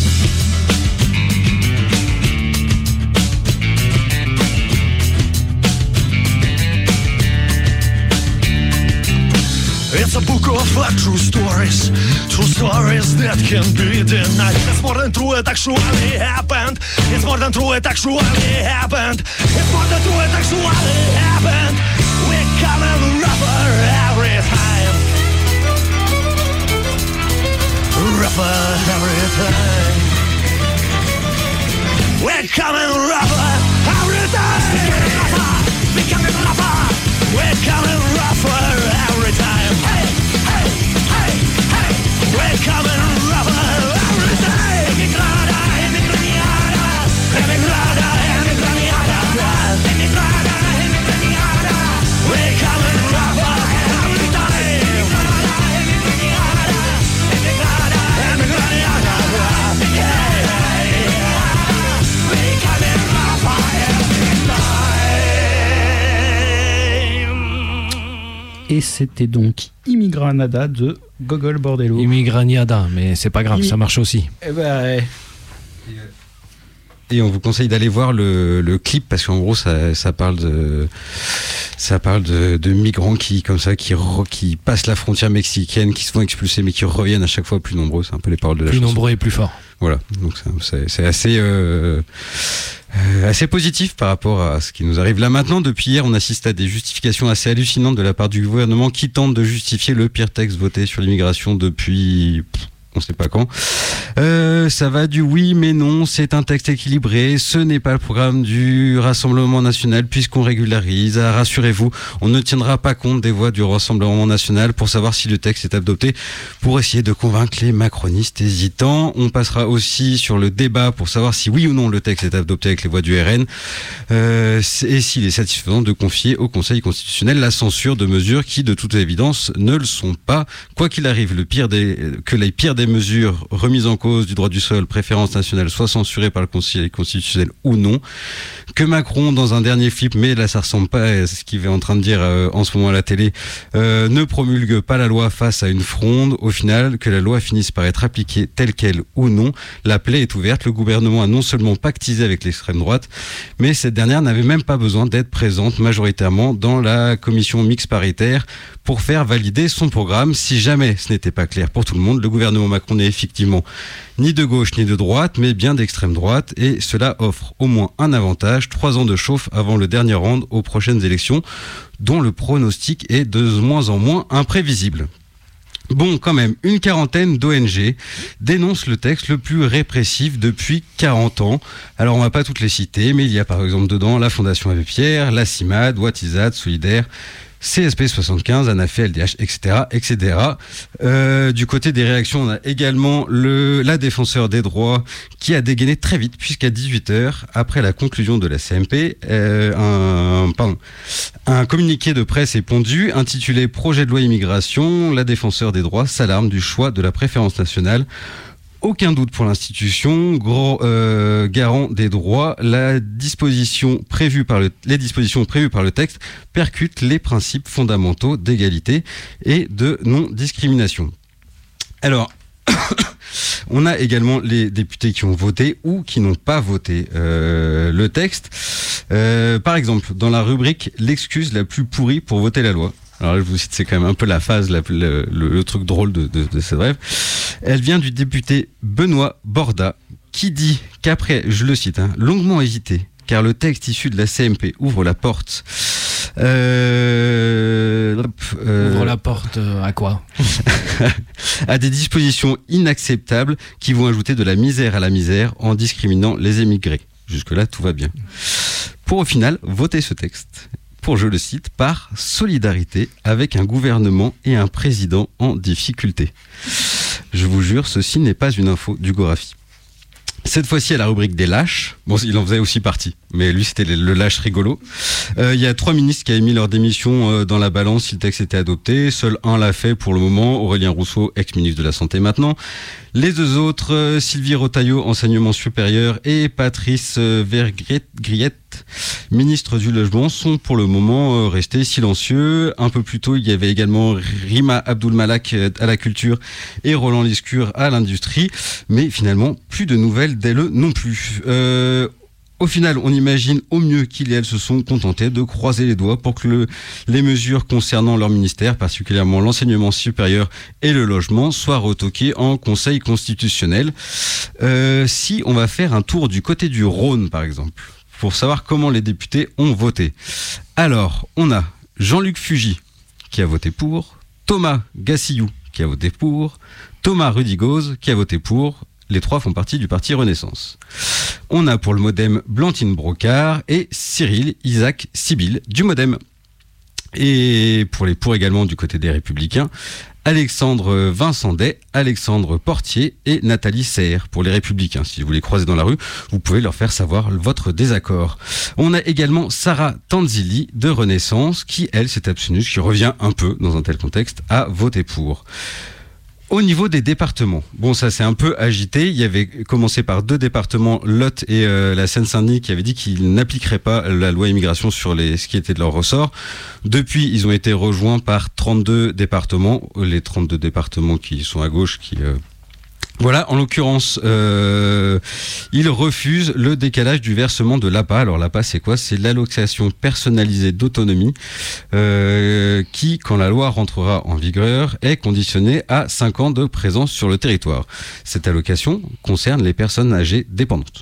It's a book of uh, true stories, true stories that can be denied. It's more than true, it actually happened. It's more than true, it actually happened. It's more than true, it actually happened. We're coming rougher every time. Rougher every time. We're coming rougher every time. We're coming rougher. We're coming rougher every time. Hey, hey, hey, hey. We're coming rougher every time. Emigrada, emigrada, emigrada, emigrada, emigrada, emigrada. We're coming rougher every time. Emigrada, emigrada, emigrada, emigrada. Hey, hey, we're coming rougher every time. Et c'était donc Immigranada de Gogol Bordello. Immigraniada, mais c'est pas grave, Imi- ça marche aussi. Eh ben, ouais. Et on vous conseille d'aller voir le, le clip parce qu'en gros ça, ça parle de ça parle de, de migrants qui comme ça qui re, qui passent la frontière mexicaine, qui se font expulser mais qui reviennent à chaque fois plus nombreux. C'est un peu les paroles de la Plus chanson. nombreux et plus forts. Voilà, donc c'est, c'est assez euh, euh, assez positif par rapport à ce qui nous arrive là maintenant. Depuis hier, on assiste à des justifications assez hallucinantes de la part du gouvernement qui tente de justifier le pire texte voté sur l'immigration depuis pff, on sait pas quand. Euh, ça va du oui mais non, c'est un texte équilibré, ce n'est pas le programme du Rassemblement National puisqu'on régularise. Ah, rassurez-vous, on ne tiendra pas compte des voix du Rassemblement National pour savoir si le texte est adopté, pour essayer de convaincre les macronistes hésitants. On passera aussi sur le débat pour savoir si oui ou non le texte est adopté avec les voix du R N euh, et s'il est satisfaisant de confier au Conseil constitutionnel la censure de mesures qui de toute évidence ne le sont pas. Quoi qu'il arrive, le pire des, que les pires des mesures remises en cause du droit du sol, préférence nationale, soit censurées par le Conseil constitutionnel ou non. Que Macron, dans un dernier flip, mais là ça ressemble pas à ce qu'il est en train de dire euh, en ce moment à la télé, euh, ne promulgue pas la loi face à une fronde. Au final, que la loi finisse par être appliquée telle qu'elle ou non, la plaie est ouverte. Le gouvernement a non seulement pactisé avec l'extrême droite, mais cette dernière n'avait même pas besoin d'être présente majoritairement dans la commission mixte paritaire pour faire valider son programme. Si jamais ce n'était pas clair pour tout le monde, le gouvernement Macron n'est effectivement ni de gauche ni de droite, mais bien d'extrême droite, et cela offre au moins un avantage, trois ans de chauffe avant le dernier round aux prochaines élections, dont le pronostic est de moins en moins imprévisible. Bon, quand même, une quarantaine d'O N G dénoncent le texte le plus répressif depuis quarante ans. Alors, on va pas toutes les citer, mais il y a par exemple dedans la Fondation Abbé Pierre, la CIMAD, Ouattizad, Solidaire, C S P soixante-quinze, ANAFE, L D H, et cetera, et cetera. Euh, du côté des réactions, on a également le, la défenseur des droits qui a dégainé très vite, puisqu'à dix-huit heures, après la conclusion de la C M P, euh, un, pardon, un communiqué de presse est pondu, intitulé « Projet de loi immigration ». La défenseur des droits s'alarme du choix de la préférence nationale Aucun doute pour l'institution, gros, euh, garant des droits, la disposition prévue par le, les dispositions prévues par le texte percutent les principes fondamentaux d'égalité et de non-discrimination. Alors, on a également les députés qui ont voté ou qui n'ont pas voté euh, le texte. Euh, par exemple, dans la rubrique « L'excuse la plus pourrie pour voter la loi », alors là, je vous cite, c'est quand même un peu la phase, la, le, le, le truc drôle de, de, de cette brève. Elle vient du député Benoît Borda, qui dit qu'après, je le cite, hein, longuement hésité, car le texte issu de la C M P ouvre la porte. Euh, euh, ouvre la porte euh, à quoi? À des dispositions inacceptables qui vont ajouter de la misère à la misère en discriminant les émigrés. Jusque-là, tout va bien. Pour au final voter ce texte. Pour, je le cite, par solidarité avec un gouvernement et un président en difficulté. Je vous jure, ceci n'est pas une info du Gorafi. Cette fois-ci, à la rubrique des lâches. Bon, il en faisait aussi partie, mais lui, c'était le lâche rigolo. Euh, il y a trois ministres qui avaient mis leur démission euh, dans la balance si le texte était adopté. Seul un l'a fait pour le moment, Aurélien Rousseau, ex-ministre de la Santé maintenant. Les deux autres, euh, Sylvie Rotaillot, enseignement supérieur, et Patrice euh, Vergriette, ministre du Logement, sont pour le moment euh, restés silencieux. Un peu plus tôt, il y avait également Rima Abdul-Malak euh, à la culture et Roland Lescure à l'industrie. Mais finalement, plus de nouvelles d'elle non plus. Euh, Au final, on imagine au mieux qu'ils et elles se sont contentés de croiser les doigts pour que le, les mesures concernant leur ministère, particulièrement l'enseignement supérieur et le logement, soient retoquées en Conseil constitutionnel. Euh, si on va faire un tour du côté du Rhône, par exemple, pour savoir comment les députés ont voté. Alors, on a Jean-Luc Fugy qui a voté pour, Thomas Gassillou qui a voté pour, Thomas Rudigoz qui a voté pour. Les trois font partie du parti Renaissance. On a pour le MoDem Blantyne Brocard et Cyril Isaac Sibyl du MoDem. Et pour les pour également du côté des Républicains, Alexandre Vincent Day, Alexandre Portier et Nathalie Serre pour les Républicains. Si vous les croisez dans la rue, vous pouvez leur faire savoir votre désaccord. On a également Sarah Tanzili de Renaissance qui, elle, s'est abstenue, qui revient un peu dans un tel contexte, à voter pour. Au niveau des départements, bon ça c'est un peu agité, il y avait commencé par deux départements, Lot et euh, la Seine-Saint-Denis, qui avaient dit qu'ils n'appliqueraient pas la loi immigration sur les, ce qui était de leur ressort. Depuis, ils ont été rejoints par trente-deux départements, les trente-deux départements qui sont à gauche, qui... Euh Voilà, en l'occurrence, euh, ils refusent le décalage du versement de l'A P A. Alors l'A P A, c'est quoi? C'est l'allocation personnalisée d'autonomie euh, qui, quand la loi rentrera en vigueur, est conditionnée à cinq ans de présence sur le territoire. Cette allocation concerne les personnes âgées dépendantes.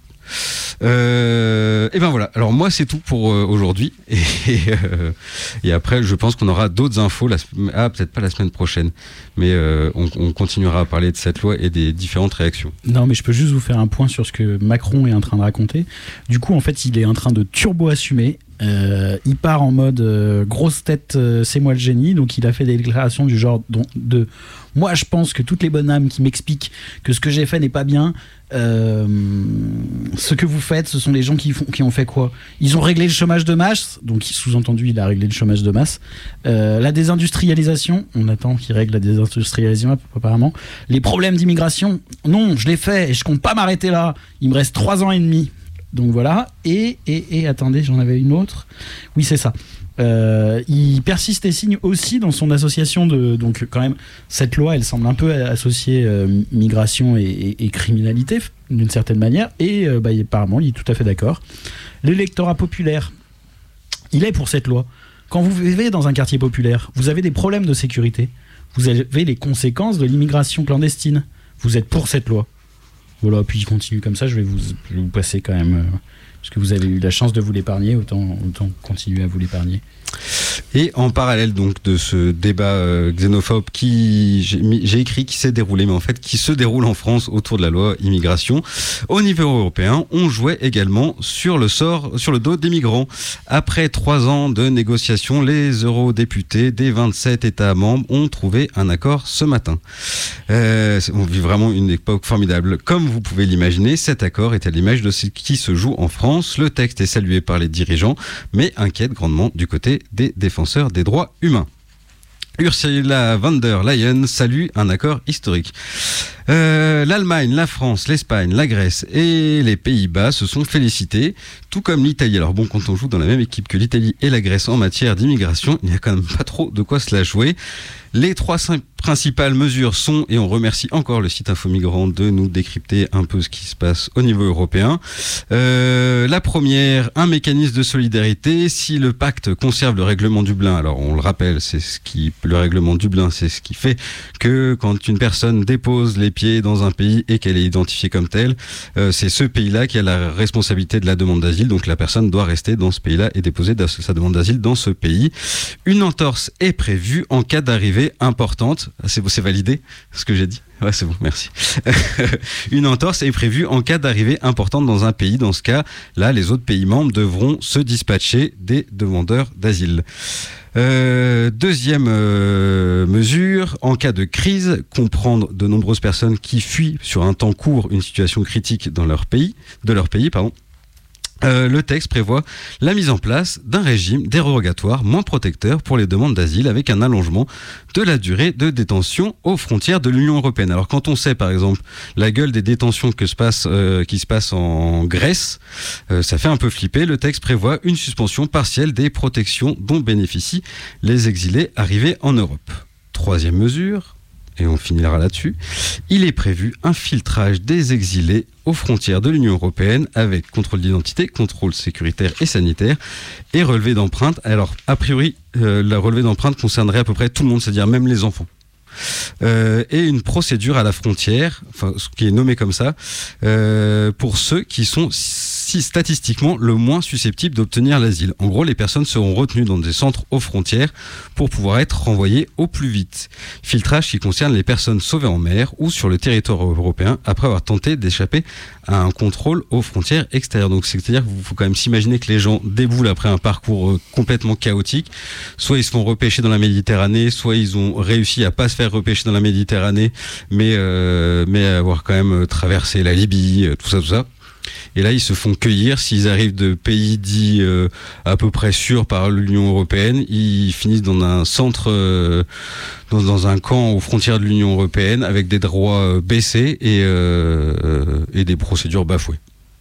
Euh, et ben voilà, alors moi c'est tout pour euh, aujourd'hui et, euh, et après je pense qu'on aura d'autres infos la, ah, peut-être pas la semaine prochaine mais euh, on, on continuera à parler de cette loi et des différentes réactions. Non mais je peux juste vous faire un point sur ce que Macron est en train de raconter. Du coup en fait il est en train de turbo assumer. Euh, il part en mode euh, grosse tête, euh, c'est moi le génie. Donc il a fait des déclarations du genre dont, de moi je pense que toutes les bonnes âmes qui m'expliquent que ce que j'ai fait n'est pas bien, euh, ce que vous faites, ce sont les gens qui, font, qui ont fait quoi? Ils ont réglé le chômage de masse, donc sous-entendu il a réglé le chômage de masse. Euh, la désindustrialisation, on attend qu'il règle la désindustrialisation apparemment. Les problèmes d'immigration, non, je l'ai fait et je compte pas m'arrêter là. Il me reste trois ans et demi. Donc voilà, et, et, et attendez, j'en avais une autre. Oui, c'est ça. Euh, il persiste et signe aussi dans son association de... Donc quand même, cette loi, elle semble un peu associer euh, migration et, et, et criminalité, d'une certaine manière. Et euh, bah, apparemment, il est tout à fait d'accord. L'électorat populaire, il est pour cette loi. Quand vous vivez dans un quartier populaire, vous avez des problèmes de sécurité. Vous avez les conséquences de l'immigration clandestine. Vous êtes pour cette loi. Voilà, puis il continue comme ça, je vais vous, je vais vous passer quand même, euh, parce que vous avez eu la chance de vous l'épargner, autant, autant continuer à vous l'épargner. Et en parallèle donc de ce débat euh, xénophobe qui j'ai, j'ai écrit qui s'est déroulé, mais en fait qui se déroule en France autour de la loi immigration, au niveau européen, on jouait également sur le sort, sur le dos des migrants. Après trois ans de négociations, les eurodéputés des vingt-sept États membres ont trouvé un accord ce matin. Euh, on vit vraiment une époque formidable. Comme vous pouvez l'imaginer, cet accord est à l'image de ce qui se joue en France. Le texte est salué par les dirigeants, mais inquiète grandement du côté des défenseurs des droits humains. Ursula von der Leyen salue un accord historique. Euh, L'Allemagne, la France, l'Espagne, la Grèce et les Pays-Bas se sont félicités, tout comme l'Italie. Alors bon, quand on joue dans la même équipe que l'Italie et la Grèce en matière d'immigration, il n'y a quand même pas trop de quoi se la jouer. Les trois principales mesures sont, et on remercie encore le site Info Migrants de nous décrypter un peu ce qui se passe au niveau européen. Euh, la première, un mécanisme de solidarité. Si le pacte conserve le règlement Dublin, alors on le rappelle, c'est ce qui, le règlement Dublin, c'est ce qui fait que quand une personne dépose les pieds dans un pays et qu'elle est identifiée comme telle, euh, c'est ce pays-là qui a la responsabilité de la demande d'asile. Donc la personne doit rester dans ce pays-là et déposer sa demande d'asile dans ce pays. Une entorse est prévue en cas d'arrivée importante. C'est, c'est validé ce que j'ai dit? Ouais, c'est bon, merci. Une entorse est prévue en cas d'arrivée importante dans un pays. Dans ce cas, là, les autres pays membres devront se dispatcher des demandeurs d'asile. Euh, deuxième euh, mesure, en cas de crise, comprendre de nombreuses personnes qui fuient sur un temps court une situation critique dans leur pays, de leur pays, pardon. Euh, le texte prévoit la mise en place d'un régime dérogatoire moins protecteur pour les demandes d'asile avec un allongement de la durée de détention aux frontières de l'Union européenne. Alors quand on sait par exemple la gueule des détentions que se passe, euh, qui se passe en Grèce, euh, ça fait un peu flipper. Le texte prévoit une suspension partielle des protections dont bénéficient les exilés arrivés en Europe. Troisième mesure, et on finira là-dessus, il est prévu un filtrage des exilés aux frontières de l'Union européenne avec contrôle d'identité, contrôle sécuritaire et sanitaire et relevé d'empreintes. Alors, a priori, euh, la relevée d'empreintes concernerait à peu près tout le monde, c'est-à-dire même les enfants. Euh, et une procédure à la frontière, enfin, ce qui est nommé comme ça, euh, pour ceux qui sont si statistiquement le moins susceptibles d'obtenir l'asile. En gros, les personnes seront retenues dans des centres aux frontières pour pouvoir être renvoyées au plus vite. Filtrage qui concerne les personnes sauvées en mer ou sur le territoire européen après avoir tenté d'échapper à un contrôle aux frontières extérieures. Donc c'est-à-dire qu'il faut quand même s'imaginer que les gens déboulent après un parcours complètement chaotique. Soit ils se font repêcher dans la Méditerranée, soit ils ont réussi à pas se faire repêcher dans la Méditerranée, mais euh, mais avoir quand même traversé la Libye, tout ça, tout ça. Et là, ils se font cueillir. S'ils arrivent de pays dits euh, à peu près sûrs par l'Union européenne, ils finissent dans un centre, euh, dans, dans un camp aux frontières de l'Union européenne avec des droits euh, baissés et, euh, et des procédures bafouées.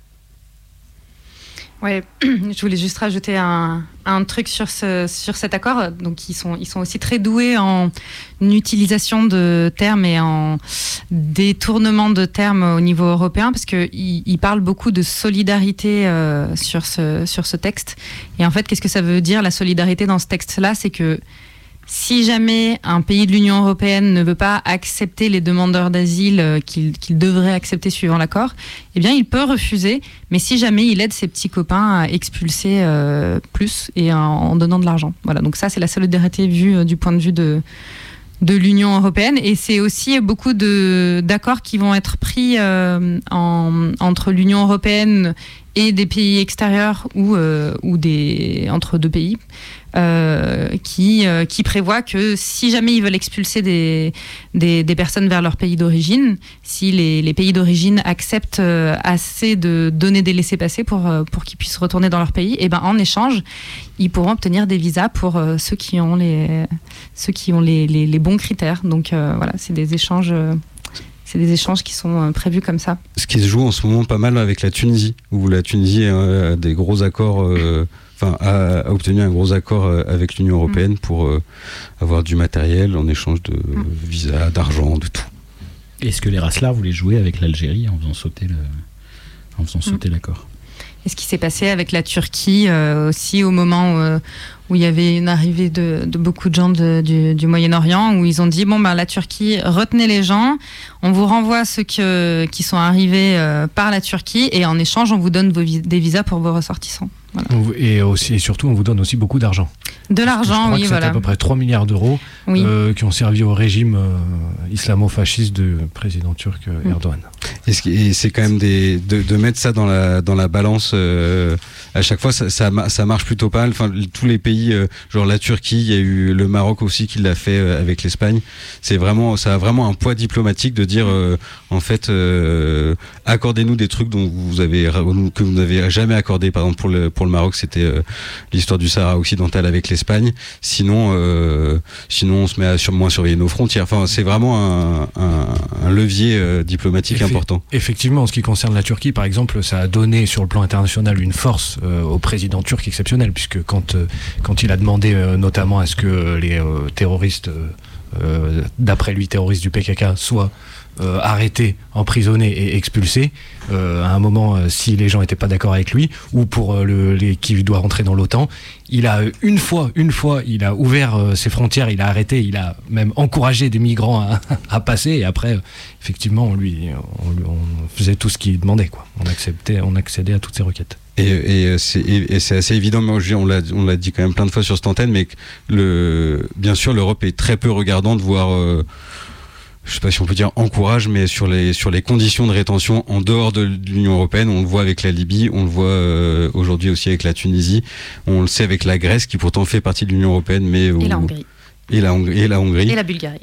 Ouais, je voulais juste rajouter un, un truc sur, ce, sur cet accord. Donc, ils sont, ils sont aussi très doués en utilisation de termes et en détournement de termes au niveau européen, parce qu'ils ils parlent beaucoup de solidarité euh, sur, ce, sur ce texte. Et en fait, qu'est-ce que ça veut dire, la solidarité dans ce texte-là? C'est que si jamais un pays de l'Union européenne ne veut pas accepter les demandeurs d'asile qu'il, qu'il devrait accepter suivant l'accord, eh bien, il peut refuser. Mais si jamais il aide ses petits copains à expulser euh, plus et en, en donnant de l'argent. Voilà. Donc ça, c'est la solidarité vue euh, du point de vue de de l'Union européenne. Et c'est aussi beaucoup de, d'accords qui vont être pris euh, en, entre l'Union européenne et des pays extérieurs ou, euh, ou des, entre deux pays. Euh, qui, euh, qui prévoit que si jamais ils veulent expulser des, des, des personnes vers leur pays d'origine, si les, les pays d'origine acceptent euh, assez de donner des laissez-passer pour, euh, pour qu'ils puissent retourner dans leur pays, et ben en échange, ils pourront obtenir des visas pour euh, ceux qui ont les, ceux qui ont les, les, les bons critères. Donc euh, voilà, c'est des échanges... Euh, C'est des échanges qui sont prévus comme ça. Ce qui se joue en ce moment pas mal avec la Tunisie, où la Tunisie a des gros accords, euh, enfin a, a obtenu un gros accord avec l'Union européenne mmh. pour euh, avoir du matériel en échange de mmh. visas, d'argent, de tout. Est-ce que les Raslar voulaient jouer avec l'Algérie en faisant sauter, le, en faisant sauter mmh. l'accord? Et ce qui s'est passé avec la Turquie euh, aussi au moment où, euh, où il y avait une arrivée de, de beaucoup de gens de, du, du Moyen-Orient, où ils ont dit bon ben la Turquie, retenez les gens, on vous renvoie ceux que, qui sont arrivés euh, par la Turquie et en échange on vous donne vos, des visas pour vos ressortissants. Voilà. Et, aussi, et surtout on vous donne aussi beaucoup d'argent. De l'argent, oui, que voilà. C'est à peu près trois milliards d'euros oui. euh, qui ont servi au régime euh, islamo-fasciste du président turc euh, Erdogan. Et, ce qui- et c'est quand même des, de, de mettre ça dans la, dans la balance euh, à chaque fois, ça, ça, ma- ça marche plutôt pas mal. Enfin, tous les pays, euh, genre la Turquie, il y a eu le Maroc aussi qui l'a fait euh, avec l'Espagne. C'est vraiment, ça a vraiment un poids diplomatique de dire, euh, en fait, euh, accordez-nous des trucs dont vous avez que vous n'avez jamais accordé. Par exemple, pour le pour le Maroc, c'était euh, l'histoire du Sahara occidental avec l'Espagne. Sinon, euh, sinon on se met à sur, moins surveiller nos frontières. Enfin, c'est vraiment un, un, un levier euh, diplomatique Effe- important. Effectivement, en ce qui concerne la Turquie, par exemple, ça a donné sur le plan international une force euh, au président turc exceptionnelle, puisque quand, euh, quand il a demandé euh, notamment à ce que les euh, terroristes, euh, euh, d'après lui terroristes du P K K, soient euh, arrêtés, emprisonnés et expulsés, euh, à un moment, euh, si les gens n'étaient pas d'accord avec lui, ou pour euh, le, les, qui doit rentrer dans l'OTAN, il a une fois, une fois, il a ouvert euh, ses frontières, il a arrêté, il a même encouragé des migrants à, à passer, et après, euh, effectivement, on lui, on, lui- on faisait tout ce qu'il demandait, quoi. On acceptait, on accédait à toutes ses requêtes. Et, et, euh, c'est, et, et c'est assez évident, mais je- on l'a, on l'a dit quand même plein de fois sur cette antenne, mais que le, bien sûr, l'Europe est très peu regardante, voire, euh, je sais pas si on peut dire encourage, mais sur les, sur les conditions de rétention en dehors de l'Union européenne. On le voit avec la Libye, on le voit euh, aujourd'hui aussi avec la Tunisie, on le sait avec la Grèce, qui pourtant fait partie de l'Union européenne, mais Et où- la Hongrie. Et la, Hongrie, et la Hongrie. Et la Bulgarie.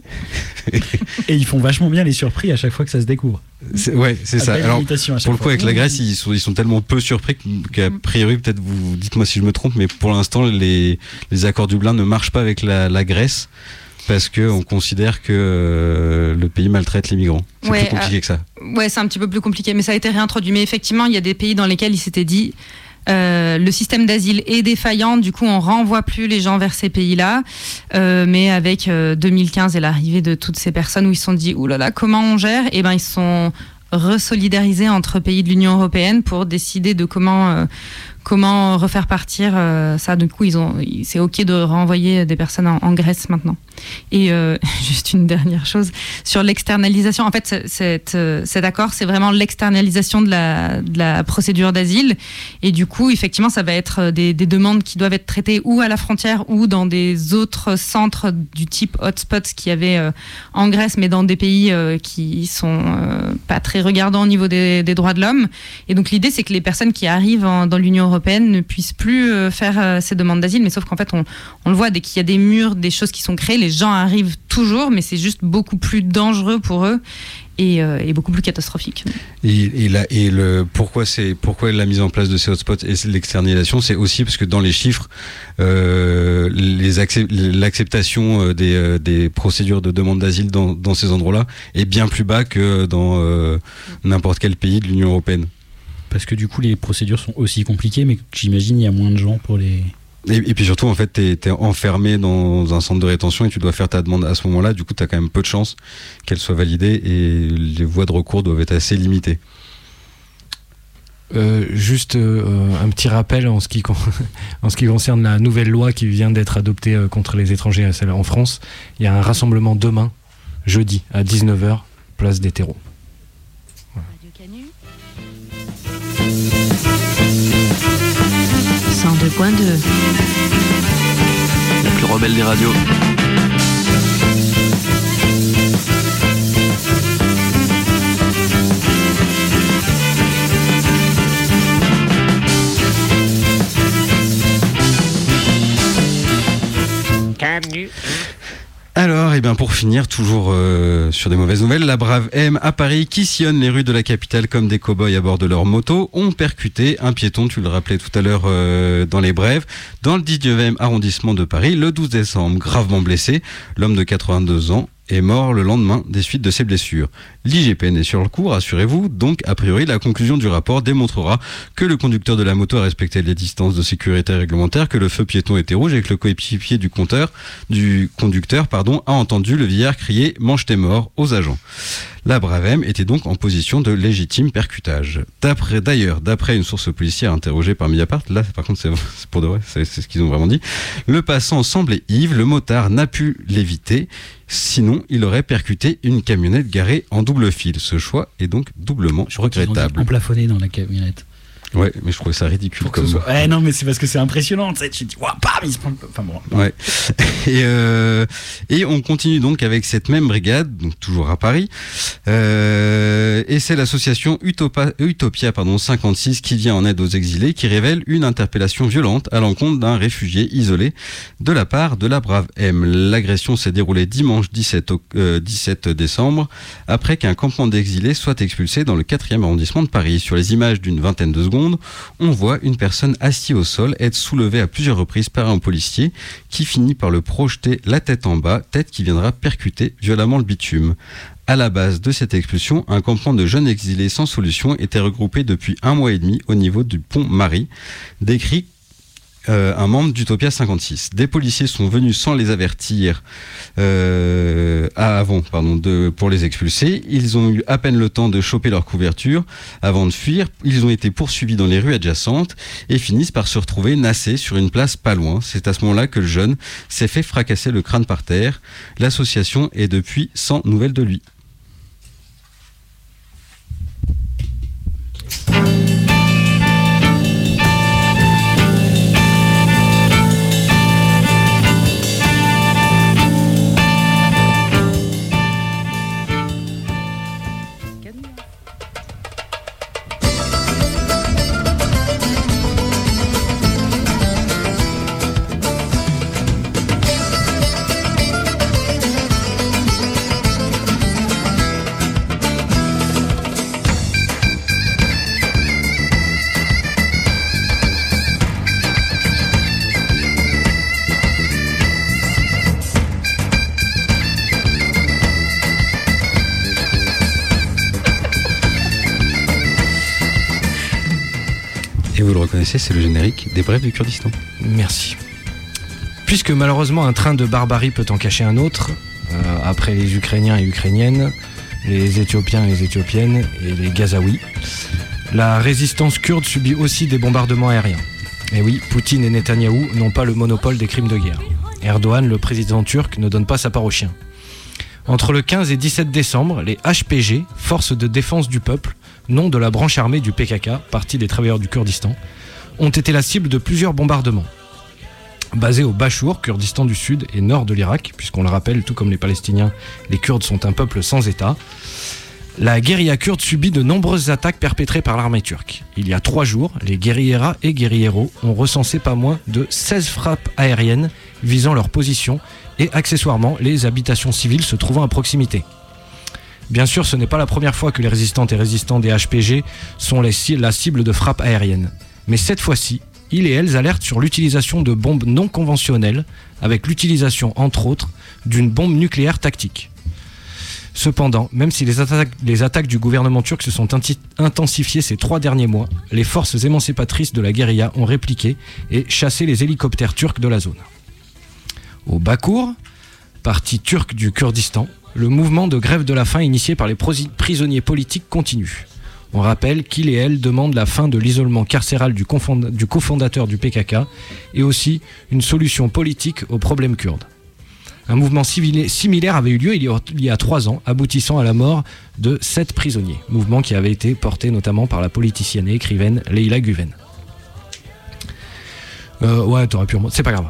Et ils font vachement bien les surpris à chaque fois que ça se découvre. C'est, ouais, c'est À ça. belle Alors, imitation à chaque pour le coup, fois. avec la Grèce, ils sont, ils sont tellement peu surpris qu'à priori, peut-être vous dites-moi si je me trompe, mais pour l'instant, les, les accords Dublin ne marchent pas avec la, la Grèce parce qu'on considère que euh, le pays maltraite les migrants. C'est Ouais, plus compliqué euh, que ça. Ouais, c'est un petit peu plus compliqué, mais ça a été réintroduit. Mais effectivement, il y a des pays dans lesquels il s'était dit euh, le système d'asile est défaillant, du coup on renvoie plus les gens vers ces pays-là. Euh, mais avec euh, deux mille quinze et l'arrivée de toutes ces personnes où ils se sont dit oulala, là là, comment on gère? Et ben ils se sont resolidarisés entre pays de l'Union européenne pour décider de comment euh, comment refaire partir euh, ça. Du coup, ils ont, c'est ok de renvoyer des personnes en, en Grèce maintenant. Et euh, juste une dernière chose sur l'externalisation. En fait, cet, cet accord, c'est vraiment l'externalisation de la, de la procédure d'asile. Et du coup, effectivement, ça va être des, des demandes qui doivent être traitées ou à la frontière ou dans des autres centres du type hotspots qu'il y avait euh, en Grèce, mais dans des pays euh, qui sont euh, pas très regardants au niveau des, des droits de l'homme. Et donc, l'idée, c'est que les personnes qui arrivent en, dans l'Union européenne ne puissent plus euh, faire euh, ces demandes d'asile. Mais sauf qu'en fait, on, on le voit, dès qu'il y a des murs, des choses qui sont créées, les gens arrivent toujours, mais c'est juste beaucoup plus dangereux pour eux et, euh, et beaucoup plus catastrophique. Et, et, la, et le, pourquoi, c'est, pourquoi la mise en place de ces hotspots et l'externalisation, c'est aussi parce que dans les chiffres, euh, les accep- l'acceptation des, euh, des procédures de demande d'asile dans, dans ces endroits-là est bien plus bas que dans euh, n'importe quel pays de l'Union européenne. Parce que du coup, les procédures sont aussi compliquées, mais j'imagine il y a moins de gens pour les... Et, et puis surtout, en fait, t'es, t'es enfermé dans un centre de rétention et tu dois faire ta demande à ce moment-là. Du coup, t'as quand même peu de chances qu'elle soit validée et les voies de recours doivent être assez limitées. Euh, juste euh, un petit rappel en ce, qui con... en ce qui concerne la nouvelle loi qui vient d'être adoptée euh, contre les étrangers en France. Il y a un rassemblement demain, jeudi, à dix-neuf heures, place des terreaux. cent deux point deux. La plus rebelle des radios. Alors, et bien pour finir, toujours euh, sur des mauvaises nouvelles, la Brave M à Paris, qui sillonne les rues de la capitale comme des cow-boys à bord de leur moto, ont percuté un piéton, tu le rappelais tout à l'heure euh, dans les brèves, dans le dix-neuvième arrondissement de Paris, le douze décembre, gravement blessé. L'homme de quatre-vingt-deux ans est mort le lendemain des suites de ses blessures. L'I G P N est sur le coup, rassurez-vous, donc a priori la conclusion du rapport démontrera que le conducteur de la moto a respecté les distances de sécurité réglementaires, que le feu piéton était rouge et que le coéquipier du compteur, du conducteur, pardon, a entendu le vieillard crier « mange tes morts » aux agents. La Brave M était donc en position de légitime percutage. D'après, d'ailleurs, d'après une source policière interrogée par Mediapart, là par contre c'est, c'est pour de vrai, c'est, c'est ce qu'ils ont vraiment dit, le passant semblait ivre, le motard n'a pu l'éviter, sinon il aurait percuté une camionnette garée en double fil. Ce choix est donc doublement regrettable. Emplafonné dans la camionnette. Ouais, mais je trouvais ça ridicule Pour que comme. ce soit- Ouais, non, mais c'est parce que c'est impressionnant. Tu sais, tu te dis, waouh, bam, il se prend. Enfin bon. Ouais. Et, euh, et on continue donc avec cette même brigade, donc toujours à Paris. Euh, et c'est l'association Utopa, Utopia pardon, cinquante-six qui vient en aide aux exilés, qui révèle une interpellation violente à l'encontre d'un réfugié isolé de la part de la Brave M. L'agression s'est déroulée dimanche dix-sept, euh, dix-sept décembre, après qu'un campement d'exilés soit expulsé dans le quatrième arrondissement de Paris. Sur les images d'une vingtaine de secondes, on voit une personne assise au sol être soulevée à plusieurs reprises par un policier qui finit par le projeter la tête en bas, tête qui viendra percuter violemment le bitume. À la base de cette expulsion, un campement de jeunes exilés sans solution était regroupé depuis un mois et demi au niveau du pont Marie, décrit Euh, un membre d'Utopia cinquante-six. Des policiers sont venus sans les avertir euh, avant pardon, de, pour les expulser. Ils ont eu à peine le temps de choper leur couverture avant de fuir. Ils ont été poursuivis dans les rues adjacentes et finissent par se retrouver nassés sur une place pas loin. C'est à ce moment-là que le jeune s'est fait fracasser le crâne par terre. L'association est depuis sans nouvelles de lui. Et vous le reconnaissez, c'est le générique des Brèves du Kurdistan. Merci. Puisque malheureusement un train de barbarie peut en cacher un autre, euh, après les Ukrainiens et Ukrainiennes, les Éthiopiens et les Éthiopiennes et les Gazaouis, la résistance kurde subit aussi des bombardements aériens. Et oui, Poutine et Netanyahou n'ont pas le monopole des crimes de guerre. Erdogan, le président turc, ne donne pas sa part aux chiens. Entre le quinze et dix-sept décembre, les H P G, Forces de défense du peuple, nom de la branche armée du P K K, Parti des travailleurs du Kurdistan, ont été la cible de plusieurs bombardements. Basés au Bachour, Kurdistan du Sud et nord de l'Irak, puisqu'on le rappelle, tout comme les Palestiniens, les Kurdes sont un peuple sans État, la guérilla kurde subit de nombreuses attaques perpétrées par l'armée turque. Il y a trois jours, les guérilleras et guérilleros ont recensé pas moins de seize frappes aériennes visant leur position et accessoirement les habitations civiles se trouvant à proximité. Bien sûr, ce n'est pas la première fois que les résistantes et résistants des H P G sont les, la cible de frappes aériennes. Mais cette fois-ci, ils et elles alertent sur l'utilisation de bombes non conventionnelles, avec l'utilisation, entre autres, d'une bombe nucléaire tactique. Cependant, même si les attaques, les attaques du gouvernement turc se sont intensifiées ces trois derniers mois, les forces émancipatrices de la guérilla ont répliqué et chassé les hélicoptères turcs de la zone. Au Bakour, parti turc du Kurdistan, le mouvement de grève de la faim initié par les prisonniers politiques continue. On rappelle qu'il et elle demandent la fin de l'isolement carcéral du, confond- du cofondateur du P K K et aussi une solution politique au problème kurde. Un mouvement civil- similaire avait eu lieu il y, a, il y a trois ans, aboutissant à la mort de sept prisonniers. Mouvement qui avait été porté notamment par la politicienne et écrivaine Leila Guven. Euh, ouais, t'aurais pu... C'est pas grave.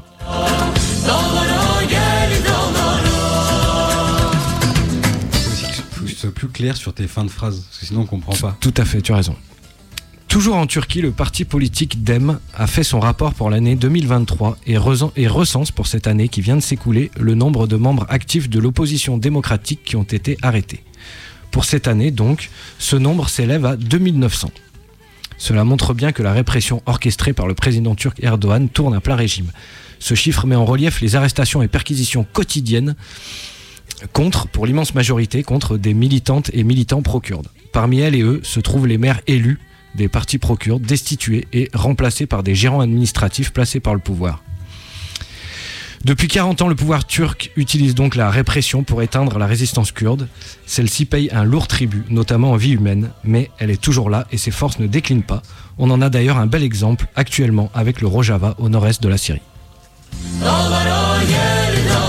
Faut que tu sois plus clair sur tes fins de phrases, parce que sinon on comprend pas. Tout à fait, tu as raison. Toujours en Turquie, le parti politique D E M a fait son rapport pour l'année deux mille vingt-trois et, re- et recense pour cette année qui vient de s'écouler le nombre de membres actifs de l'opposition démocratique qui ont été arrêtés. Pour cette année donc, ce nombre s'élève à deux mille neuf cents. Cela montre bien que la répression orchestrée par le président turc Erdogan tourne à plein régime. Ce chiffre met en relief les arrestations et perquisitions quotidiennes contre, pour l'immense majorité, contre des militantes et militants pro-kurdes. Parmi elles et eux se trouvent les maires élus des partis pro-kurdes, destitués et remplacés par des gérants administratifs placés par le pouvoir. Depuis quarante ans, le pouvoir turc utilise donc la répression pour éteindre la résistance kurde. Celle-ci paye un lourd tribut, notamment en vie humaine, mais elle est toujours là et ses forces ne déclinent pas. On en a d'ailleurs un bel exemple actuellement avec le Rojava au nord-est de la Syrie.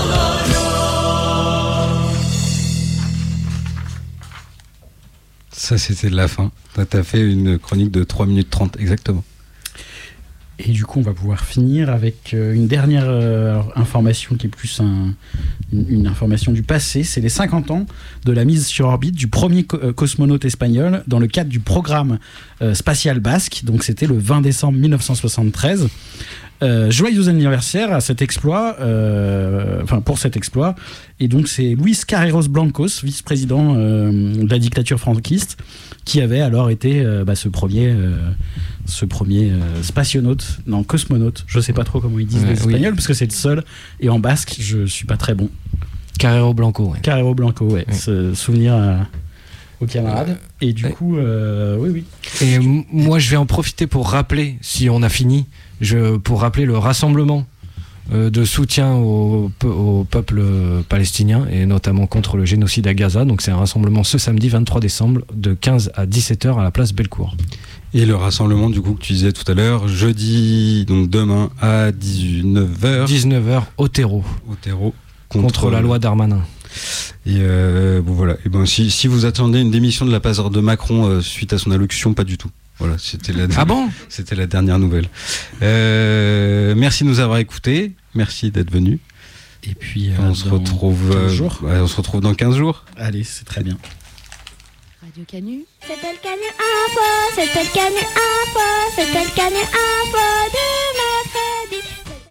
Ça Ça, c'était la fin. Tu as fait une chronique de trois minutes trente, exactement. Et du coup, on va pouvoir finir avec une dernière euh, information qui est plus un, une, une information du passé. C'est les cinquante ans de la mise sur orbite du premier co- euh, cosmonaute espagnol dans le cadre du programme euh, spatial basque. Donc, c'était le vingt décembre mille neuf cent soixante-treize. Euh, joyeux anniversaire à cet exploit, euh, enfin pour cet exploit. Et donc c'est Luis Carreros Blancos, vice-président euh, de la dictature franquiste, qui avait alors été euh, bah, ce premier, euh, ce premier euh, spationaute, non cosmonaute. Je sais pas trop comment ils disent Ouais, les Espagnols, oui. parce que c'est le seul. Et en basque, je suis pas très bon. Carrero Blanco. Ouais. Carrero Blanco, ouais. Ouais. Ce souvenir à, aux camarades. Et du ouais. coup, euh, oui, oui. Et m- moi, je vais en profiter pour rappeler, si on a fini, je, pour rappeler le rassemblement euh, de soutien au, pe- au peuple palestinien et notamment contre le génocide à Gaza. Donc, c'est un rassemblement ce samedi vingt-trois décembre de quinze à dix-sept heures à la place Bellecour. Et le rassemblement, du coup, que tu disais tout à l'heure, jeudi, donc demain à dix-neuf heures. dix-neuf heures au terreau. Au terreau. Contre, Contre la loi Darmanin. Et euh, bon voilà. Et ben si, si vous attendez une démission de la part de Macron euh, suite à son allocution, pas du tout. Voilà, c'était la. Ah bon ? C'était la dernière nouvelle. Euh, merci de nous avoir écoutés. Merci d'être venu. Et puis euh, on se dans retrouve. quinze euh, jours. ouais, on se retrouve dans quinze jours. Allez, c'est très bien. Radio Canu. C'était le Canu Info, c'était le Canu Info, c'était le Canu Info de